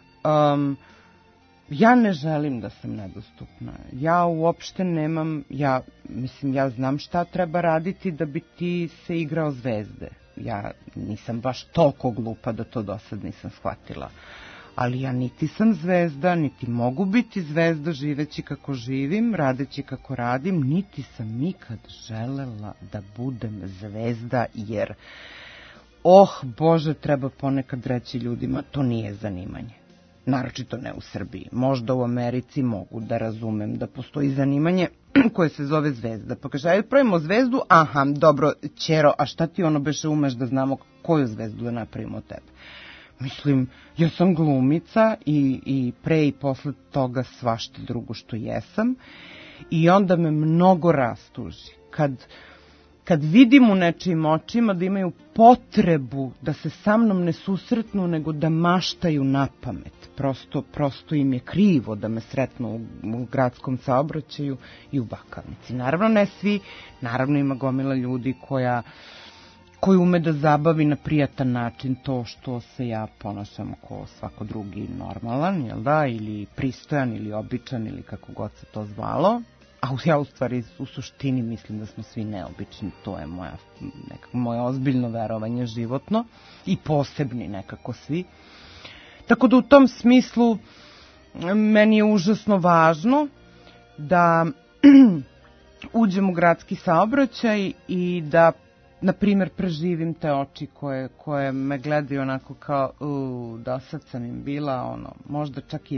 Ja ne želim da sam nedostupna. Ja uopšte nemam, ja znam šta treba raditi da bi ti se igrao zvezde. Ja nisam baš toliko glupa da to do sad nisam shvatila. Ali ja niti sam zvezda, niti mogu biti zvezda živeći kako živim, radeći kako radim, niti sam nikad želela da budem zvezda, jer, Bože, treba ponekad reći ljudima, to nije zanimanje. Naročito ne u Srbiji. Možda u Americi mogu da razumem da postoji zanimanje koje se zove zvezda. Pa kaže, ajde pravimo zvezdu, aha, dobro, ćero, a šta ti beše umeš da znamo koju zvezdu da napravimo od tebe? Mislim, ja sam glumica i pre i posle toga svašta drugo što jesam i onda me mnogo rastuži kad vidim u nečijim očima da imaju potrebu da se sa mnom ne susretnu, nego da maštaju na pamet. Prosto im je krivo da me sretnu u gradskom saobraćaju i u Bakarnici. Naravno ne svi, naravno ima gomila ljudi koji ume da zabavi na prijatan način to što se ja ponašam ko svako drugi normalan, jel da, ili pristojan, ili običan, ili kako god se to zvalo. A ja u stvari u suštini mislim da smo svi neobični, to je moje ozbiljno verovanje životno i posebni nekako svi. Tako da u tom smislu meni je užasno važno da uđem u gradski saobraćaj i da, na primjer, preživim te oči koje me gledaju onako kao, da sad sam im bila, možda čak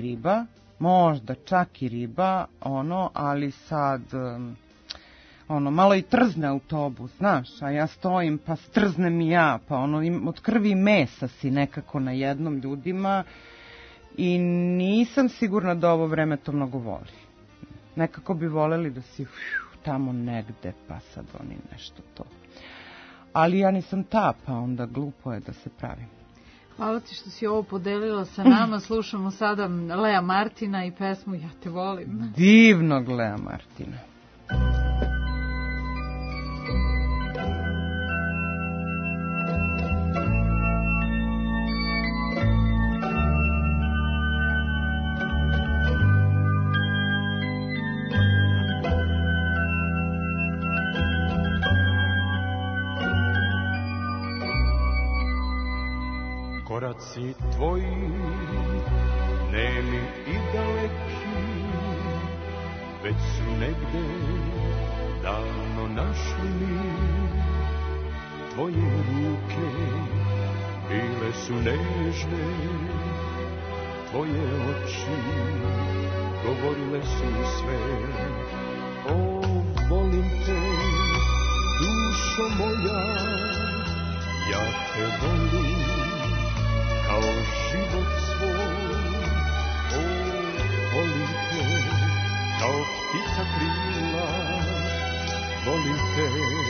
i riba, ali sad, malo i trzne autobus, znaš, a ja stojim, pa strznem i ja, pa od krvi i mesa si nekako na jednom ljudima i nisam sigurna da ovo vreme to mnogo voli. Nekako bi voleli da si tamo negde, pa sad oni nešto to. Ali ja nisam ta, pa onda glupo je da se pravim. Hvala ti što si ovo podelila sa nama. Slušamo sada Lea Martina i pesmu Ja te volim. Divnog Lea Martina. Koraci tvoji, nemi i daleki, već su negde davno našli mi. Tvoje ruke bile su nežne, tvoje oči govorile su sve. O, volim te, dušo moja, ja te volim kao život svoj. O, volim te kao ptica krila, volim te,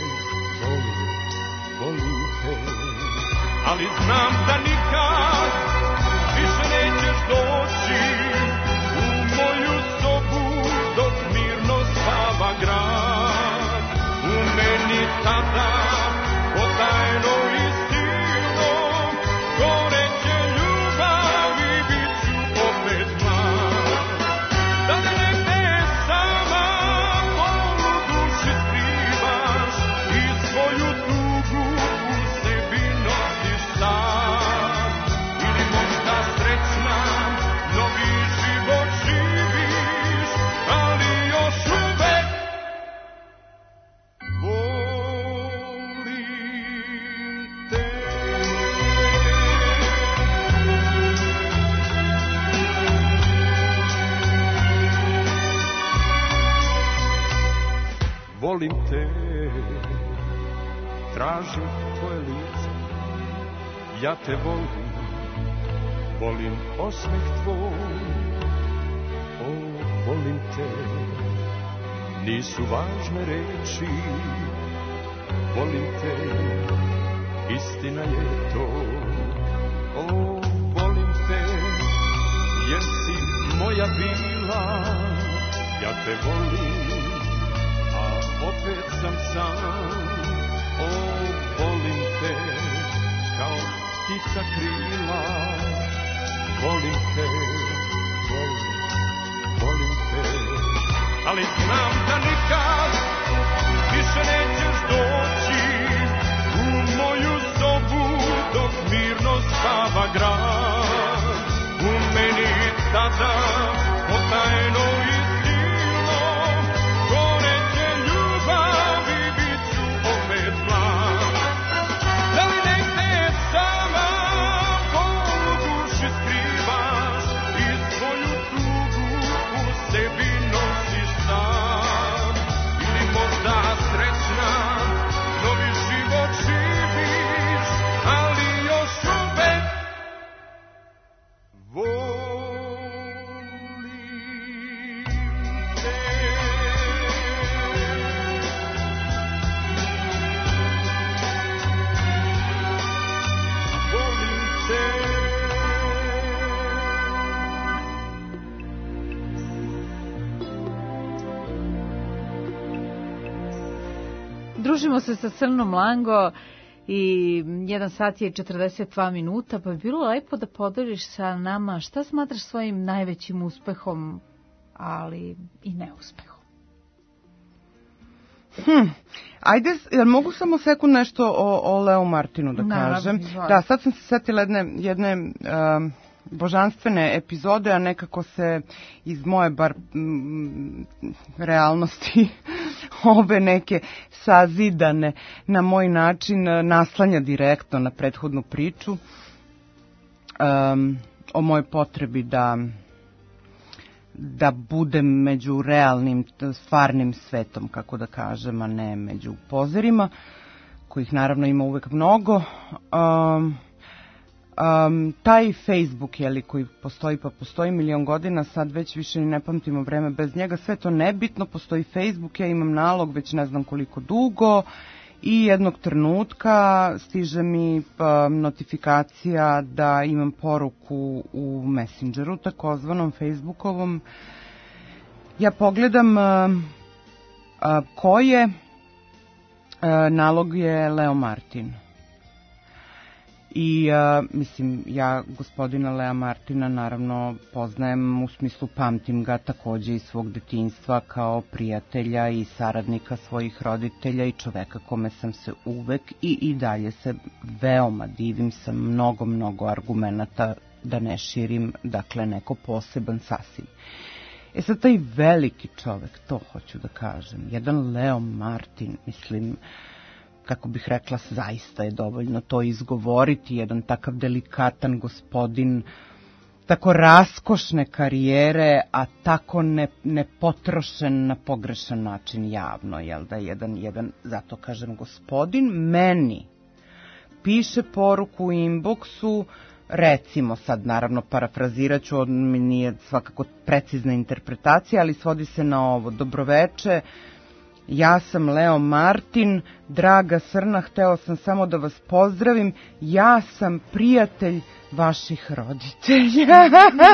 volim te. Ali znam da nikad više nećeš doći u moju sobu dok mirno spava grad. U meni tada potajno i silno goreće ljubavi bit ću opet mlad. Da li negde sama polu duši skrivaš i svoju tugu u sebi nosiš sad? Ili možda srećna novi život živiš, ali još uvek volim te. Volim te, tražim tvoje lice, ja te volim, volim osmeh tvoj. O, volim te, nisu važne reči, volim te, istina je to. O, volim te, jer si moja bila, ja te volim, opet sam sam. O, volim te kao ptica krila, volim te, volim te. Ali znam da nikad više nećeš doći u moju sobu dok mirno spava grad. U meni tada potajno i silno goreće ljubavi bit ću opet mlad. Da li negde sama polu duši skrivaš i svoju tugu u sebi nosiš sam? Ili možda srećna novi život živiš, ali još uvek volim te. Volim te. Družimo se sa Crnom Lango i 1 sat je 42 minuta, pa bi bilo lepo da podeliš sa nama šta smatraš svojim najvećim uspehom, ali i neuspehom. Ajde, mogu samo sekund nešto o Leo Martinu da kažem? Da, sad sam se setila jedne božanstvene epizode, a nekako se iz moje bar realnosti ove neke sazidane na moj način naslanja direktno na prethodnu priču o mojoj potrebi da budem među realnim, stvarnim svetom, kako da kažem, a ne među pozerima, kojih naravno ima uvek mnogo. Taj Facebook, koji postoji, pa postoji milion godina, sad već više ne pamtimo vreme bez njega, sve to nebitno, postoji Facebook, ja imam nalog već ne znam koliko dugo i jednog trenutka stiže mi notifikacija da imam poruku u Messengeru, takozvanom Facebookovom. Ja pogledam ko je, nalog je Leo Martin. I ja gospodina Lea Martina naravno poznajem, u smislu pamtim ga takođe iz svog detinjstva kao prijatelja i saradnika svojih roditelja i čoveka kome sam se uvek i dalje se veoma divim sa mnogo argumenata, da ne širim, dakle neko poseban sasvim. Sad taj veliki čovek, to hoću da kažem, jedan Leo Martin, mislim, kako bih rekla, zaista je dovoljno to izgovoriti, jedan takav delikatan gospodin, tako raskošne karijere, a tako nepotrošen na pogrešan način javno, jel da, jedan, zato kažem, gospodin meni piše poruku u inboxu, recimo, sad naravno parafraziraću, mi nije svakako precizna interpretacija, ali svodi se na ovo: dobroveče, ja sam Leo Martin, draga Srna, hteo sam samo da vas pozdravim, ja sam prijatelj vaših roditelja.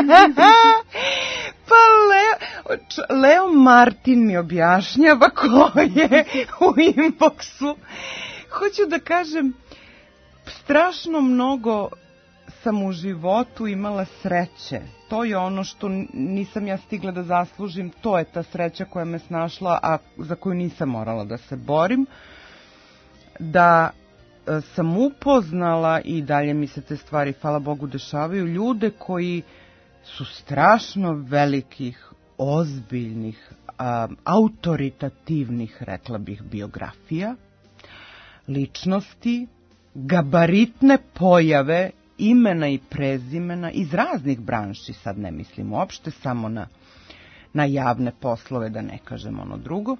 Pa Leo Martin mi objašnjava ko je u inboxu. Hoću da kažem, strašno mnogo sam u životu imala sreće. To je ono što nisam ja stigla da zaslužim, to je ta sreća koja me snašla, a za koju nisam morala da se borim. Da sam upoznala, i dalje mi se te stvari, hvala Bogu, dešavaju, ljude koji su strašno velikih, ozbiljnih, autoritativnih, rekla bih, biografija, ličnosti, gabaritne pojave, imena i prezimena iz raznih branši, sad ne mislim uopšte samo na javne poslove, da ne kažem ono drugo,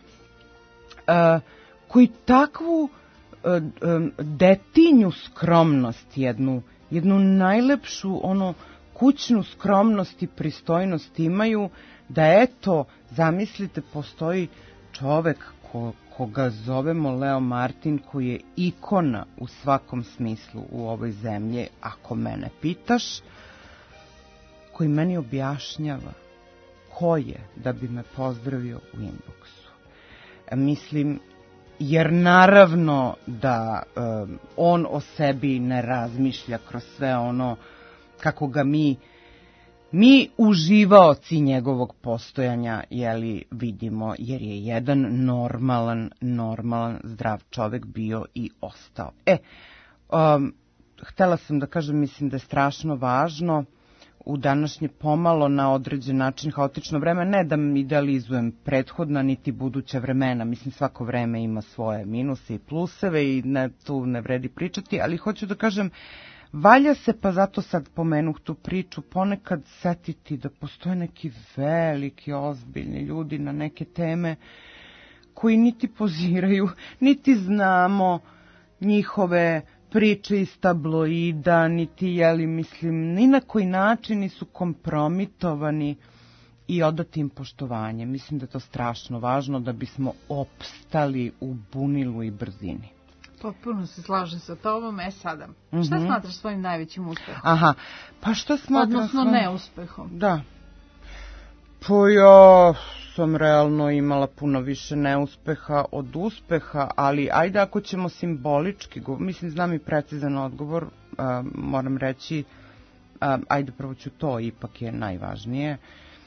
koji takvu detinju skromnost, jednu najlepšu kućnu skromnost i pristojnost imaju, da eto, zamislite, postoji čovek koga zovemo Leo Martin, koji je ikona u svakom smislu u ovoj zemlji, ako mene pitaš, koji meni objašnjava ko je da bi me pozdravio u inboxu. Mislim, jer naravno da on o sebi ne razmišlja kroz sve ono kako ga mi uživaoci njegovog postojanja vidimo, jer je jedan normalan zdrav čovek bio i ostao. Htela sam da kažem, mislim da je strašno važno u današnje pomalo na određen način haotično vreme, ne da idealizujem prethodna niti buduća vremena, mislim svako vreme ima svoje minuse i pluseve i tu ne vredi pričati, ali hoću da kažem, valja se, pa zato sad pomenuh tu priču, ponekad setiti da postoje neki veliki, ozbiljni ljudi na neke teme koji niti poziraju, niti znamo njihove priče iz tabloida, niti ni na koji način nisu kompromitovani i odati im poštovanje. Mislim da je to strašno važno da bismo opstali u bunilu i brzini. Potpuno se slažem sa tobom. Sada, šta smatraš svojim najvećim uspehom? Aha, pa šta smatram? Odnosno neuspehom. Da. Pa ja sam realno imala puno više neuspeha od uspeha, ali ajde ako ćemo simbolički, mislim znam i precizan odgovor, moram reći, ajde prvo ću to, ipak je najvažnije.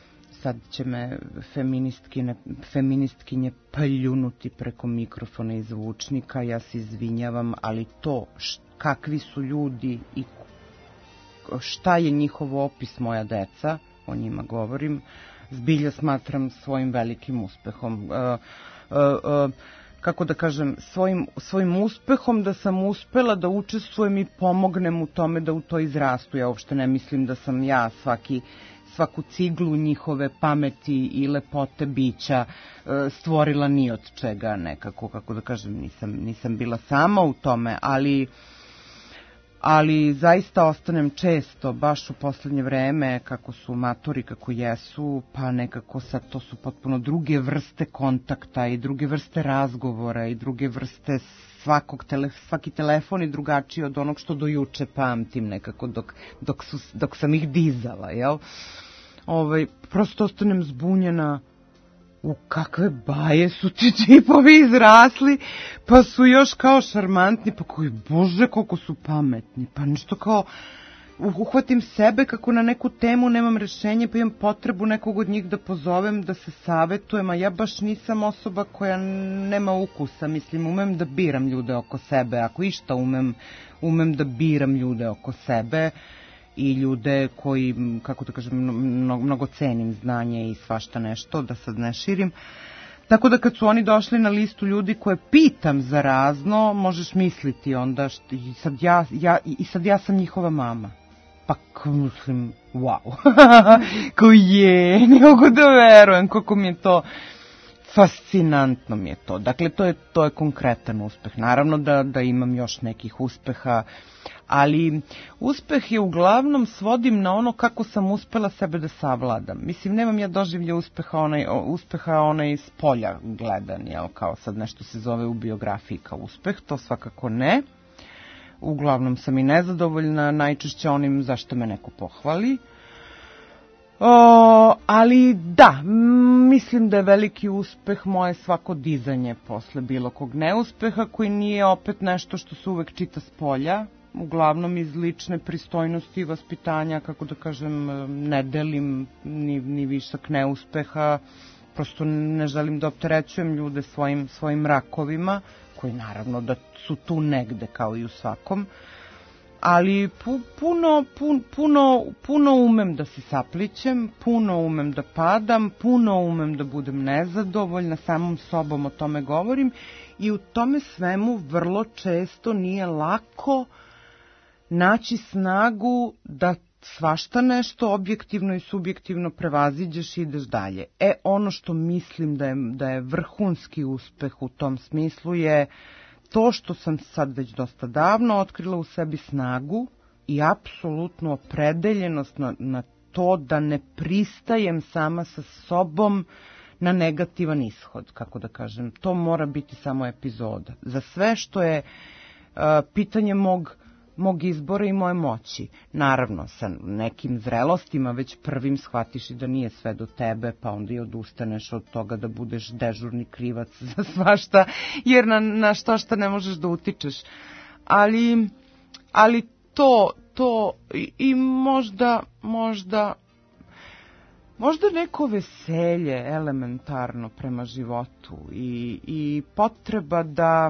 sad će me feministkinje pljunuti preko mikrofona i zvučnika, ja se izvinjavam, ali to kakvi su ljudi i šta je njihov opis moja deca, o njima govorim, zbilja smatram svojim velikim uspehom. Kako da kažem, svojim uspehom da sam uspela da učestvujem i pomognem u tome da u to izrastu. Ja uopšte ne mislim da sam ja svaku ciglu njihove pameti i lepote bića stvorila ni od čega nekako, kako da kažem, nisam bila sama u tome, ali zaista ostanem često, baš u poslednje vreme, kako su matori, kako jesu, pa nekako sad to su potpuno druge vrste kontakta i druge vrste razgovora i druge vrste svaki telefon je drugačiji od onog što do juče pamtim nekako dok sam ih dizala, jel? Prosto ostanem zbunjena u kakve baje su ti tipovi izrasli, pa su još kao šarmantni, pa koji, bože, koliko su pametni, pa nešto kao, uhvatim sebe kako na neku temu nemam rešenje, pa imam potrebu nekog od njih da pozovem, da se savetujem, a ja baš nisam osoba koja nema ukusa, mislim, umem da biram ljude oko sebe, ako išta umem da biram ljude oko sebe, i ljude koji, kako da kažem, mnogo cenim znanje i svašta nešto, da sad ne širim. Tako da kad su oni došli na listu ljudi koje pitam za razno, možeš misliti onda, i sad ja sam njihova mama. Pa mislim, wow, ko je, ne mogu da verujem, koliko mi je to, fascinantno mi je to. Dakle, to je konkretan uspeh. Naravno da imam još nekih uspeha, ali uspeh je uglavnom svodim na ono kako sam uspela sebe da savladam. Mislim, nemam ja doživlje uspeha onaj iz polja gledan, jel, kao sad nešto se zove u biografiji kao uspeh, to svakako ne. Uglavnom sam i nezadovoljna, najčešće onim zašto me neko pohvali. Ali da, mislim da je veliki uspeh moje svako dizanje posle bilo kog neuspeha, koji nije opet nešto što se uvek čita s polja, uglavnom iz lične pristojnosti i vaspitanja, kako da kažem, ne delim ni višak neuspeha, prosto ne želim da opterećujem ljude svojim rakovima, koji naravno da su tu negde kao i u svakom, ali puno umem da se saplićem, puno umem da padam, puno umem da budem nezadovoljna, samom sobom o tome govorim i u tome svemu vrlo često nije lako naći snagu da svašta nešto objektivno i subjektivno prevaziđeš i ideš dalje. Ono što mislim da je vrhunski uspeh u tom smislu je to što sam sad već dosta davno otkrila u sebi snagu i apsolutnu opredeljenost na to da ne pristajem sama sa sobom na negativan ishod, kako da kažem. To mora biti samo epizoda. Za sve što je pitanje mog izbora i moje moći. Naravno, sa nekim zrelostima već prvim shvatiš i da nije sve do tebe, pa onda i odustaneš od toga da budeš dežurni krivac za svašta, jer na šta ne možeš da utičeš. Ali to i možda neko veselje elementarno prema životu i potreba da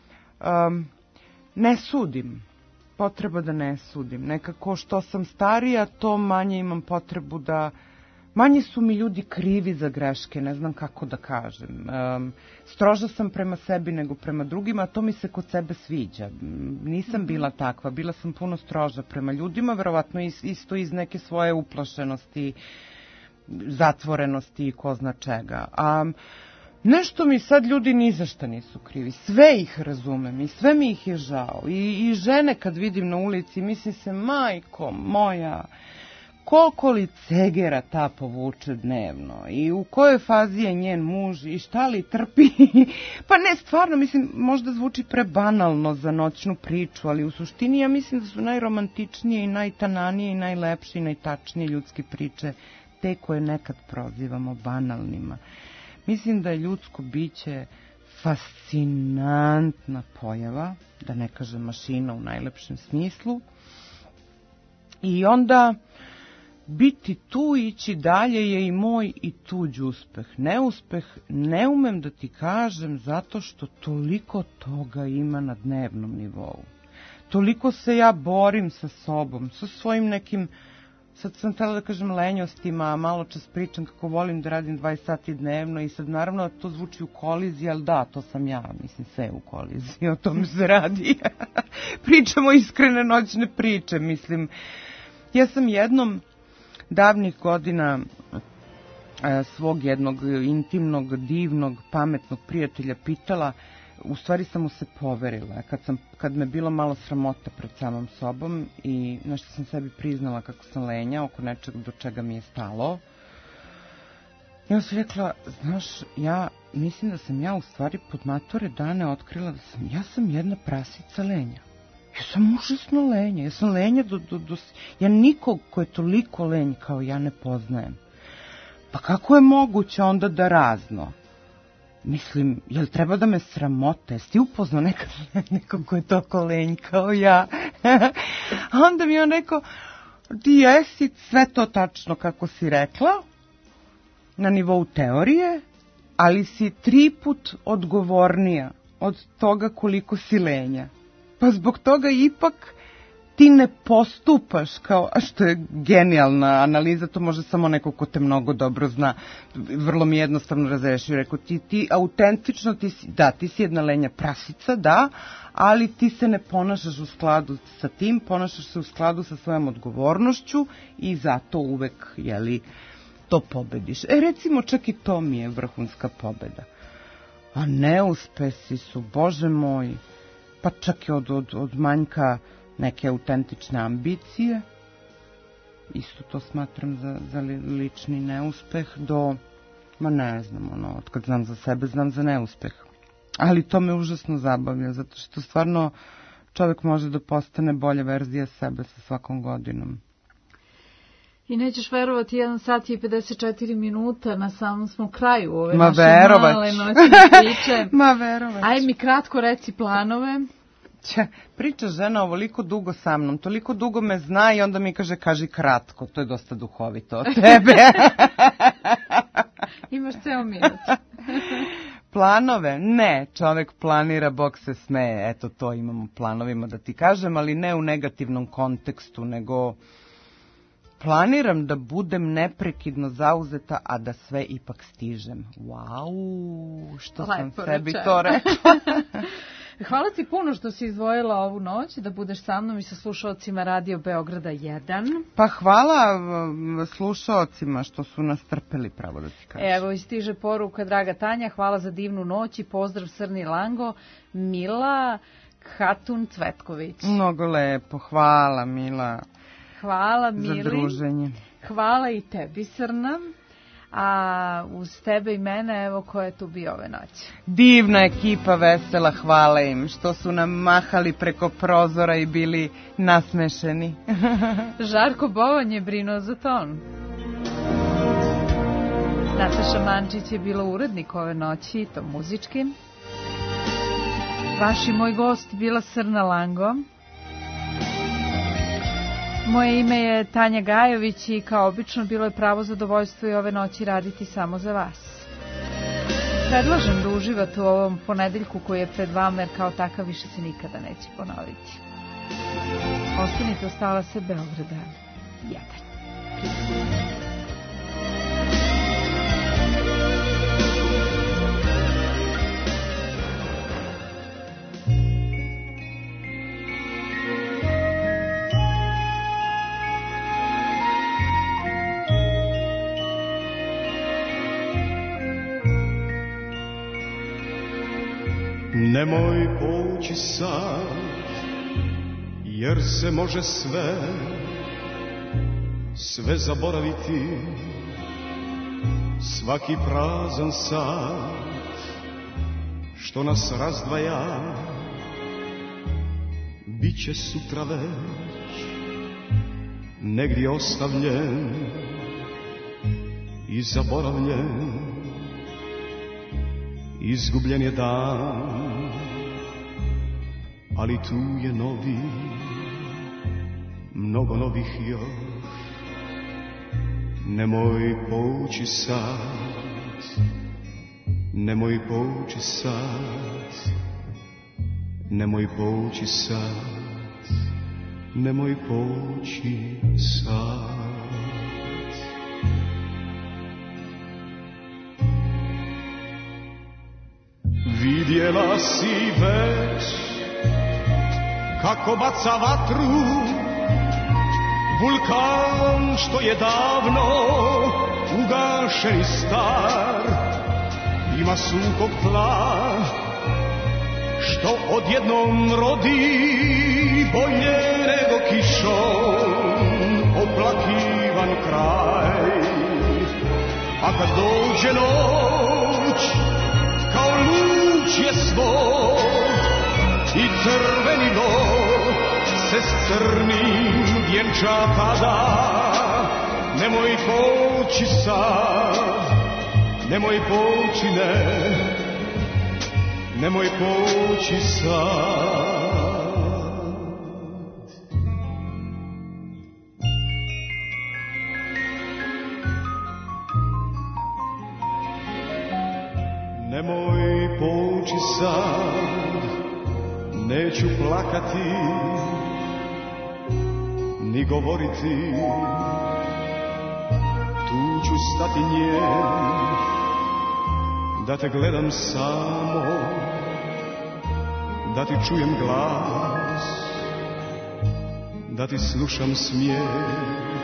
ne sudim. Potreba da ne sudim. Nekako što sam starija, to manje imam potrebu da... Manje su mi ljudi krivi za greške, ne znam kako da kažem. Stroža sam prema sebi nego prema drugima, a to mi se kod sebe sviđa. Nisam bila takva, bila sam puno stroža prema ljudima, verovatno isto iz neke svoje uplašenosti, zatvorenosti i ko zna čega. Nešto mi sad ljudi ni za šta nisu krivi, sve ih razumem i sve mi ih je žao. I žene kad vidim na ulici, mislim se, majko moja, koliko li cegera ta povuče dnevno i u kojoj fazi je njen muž i šta li trpi. Pa ne, stvarno, mislim, možda zvuči prebanalno za noćnu priču, ali u suštini ja mislim da su najromantičnije i najtananije i najlepše i najtačnije ljudske priče te koje nekad prozivamo banalnima. Mislim da je ljudsko biće fascinantna pojava, da ne kažem mašina u najlepšem smislu. I onda biti tu, ići dalje je i moj i tuđ uspeh. Neuspeh ne umem da ti kažem zato što toliko toga ima na dnevnom nivou. Toliko se ja borim sa sobom, sa svojim nekim, sad sam htjela da kažem lenjostima, a malo čas pričam kako volim da radim 20 sati dnevno i sad naravno to zvuči u koliziji, ali da, to sam ja, mislim sve u koliziji, o tome se radi. Pričamo iskrene noćne priče, mislim. Ja sam jednom davnih godina svog jednog intimnog, divnog, pametnog prijatelja pitala, u stvari sam mu se poverila, kad me bilo malo sramota pred samom sobom i nešto sam sebi priznala kako sam lenja oko nečeg do čega mi je stalo. Ja sam rekla, znaš, ja mislim da sam ja u stvari pod matore dane otkrila da ja sam jedna prasica lenja. Ja sam užasno lenja, ja sam lenja ja nikog ko je toliko lenj kao ja ne poznajem. Pa kako je moguće onda da razno? Mislim, jel treba da me sramote? Jesi ti upoznao nekog ko je toliko lenj kao ja? A onda mi on rekao, ti jesi sve to tačno kako si rekla, na nivou teorije, ali si 3 put odgovornija od toga koliko si lenja. Pa zbog toga ipak ti ne postupaš kao, a što je genijalna analiza, to može samo neko ko te mnogo dobro zna, vrlo mi jednostavno razrešio, rekao ti autentično, ti si jedna lenja prasica, da, ali ti se ne ponašaš u skladu sa tim, ponašaš se u skladu sa svojom odgovornošću i zato uvek, to pobediš. Recimo, čak i to mi je vrhunska pobeda. A neuspesi su, Bože moj, pa čak i od manjka neke autentične ambicije, isto to smatram za lični neuspeh, ne znam, od kad znam za sebe, znam za neuspeh. Ali to me užasno zabavlja, zato što stvarno čovjek može da postane bolja verzija sebe sa svakom godinom. I nećeš verovati, 1 sat i 54 minuta, na samom smo kraju ove naše male noćne priče. Aj mi kratko reci planove. Priča žena ovoliko dugo sa mnom, toliko dugo me zna i onda mi kaži kratko, to je dosta duhovito od tebe. Imaš ceo minut. Planove? Ne, čovek planira, Bog se smeje, eto to imamo planovima da ti kažem, ali ne u negativnom kontekstu, nego planiram da budem neprekidno zauzeta, a da sve ipak stižem. Wow, što sam sebi to rekla. Hvala ti puno što si izdvojila ovu noć da budeš sa mnom i sa slušaocima Radio Beograda 1. Pa hvala slušaocima što su nas trpeli, pravo da ti kažem. Evo i stiže poruka, draga Tanja, hvala za divnu noć i pozdrav Srni Lango, Mila Hatun Cvetković. Mnogo lepo, hvala Mila. Hvala Mili. Za druženje. Hvala i tebi Srna. A uz tebe i mene, evo ko je tu bio ove noći. Divna ekipa, vesela, hvala im što su nam mahali preko prozora i bili nasmešeni. Žarko Bovan je brinuo za ton. Nataša Mančić je bila urednik ove noći, i to muzički. Vaš i moj gost bila Srna Lango. Moje ime je Tanja Gajović i kao obično bilo je pravo zadovoljstvo i ove noći raditi samo za vas. Predlažem da uživate u ovom ponedeljku koji je pred vama jer kao takav više se nikada neće ponoviti. Ostanite uz talase Beograda 1. Nemoj poći sad, jer se može sve zaboraviti. Svaki prazan sat što nas razdvaja, bit će sutra već negdje ostavljen i zaboravljen. Izgubljen je dan, ali tu je novi, mnogo novih još. Nemoj pouči sad, nemoj pouči sad, nemoj pouči sad, nemoj pouči sad. Vidjela si već kako baca vatru vulkan što je davno ugašen i star. Ima sukob tla što odjednom rodi bolje nego kišom oplakivan kraj. A kad dođe noć kao luč je svoj i crveni dol se s crnim vjenča tada. Nemoj poći sad, nemoj poći ne, nemoj poći sad. Nemoj poći sad, neću plakati ni govoriti, tu ću stati njen, da te gledam samo, da ti čujem glas, da ti slušam smijeh.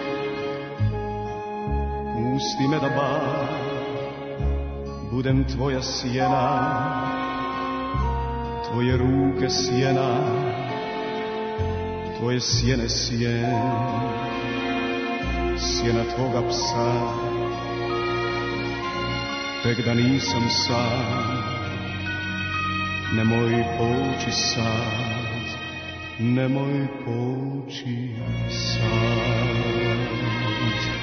Pusti me da bar budem tvoja sjena, tvoje ruke sjena, tvoje sjene sjen, sjena tvoga psa. Tek da nisam sam, nemoj poći sad, nemoj poći sad.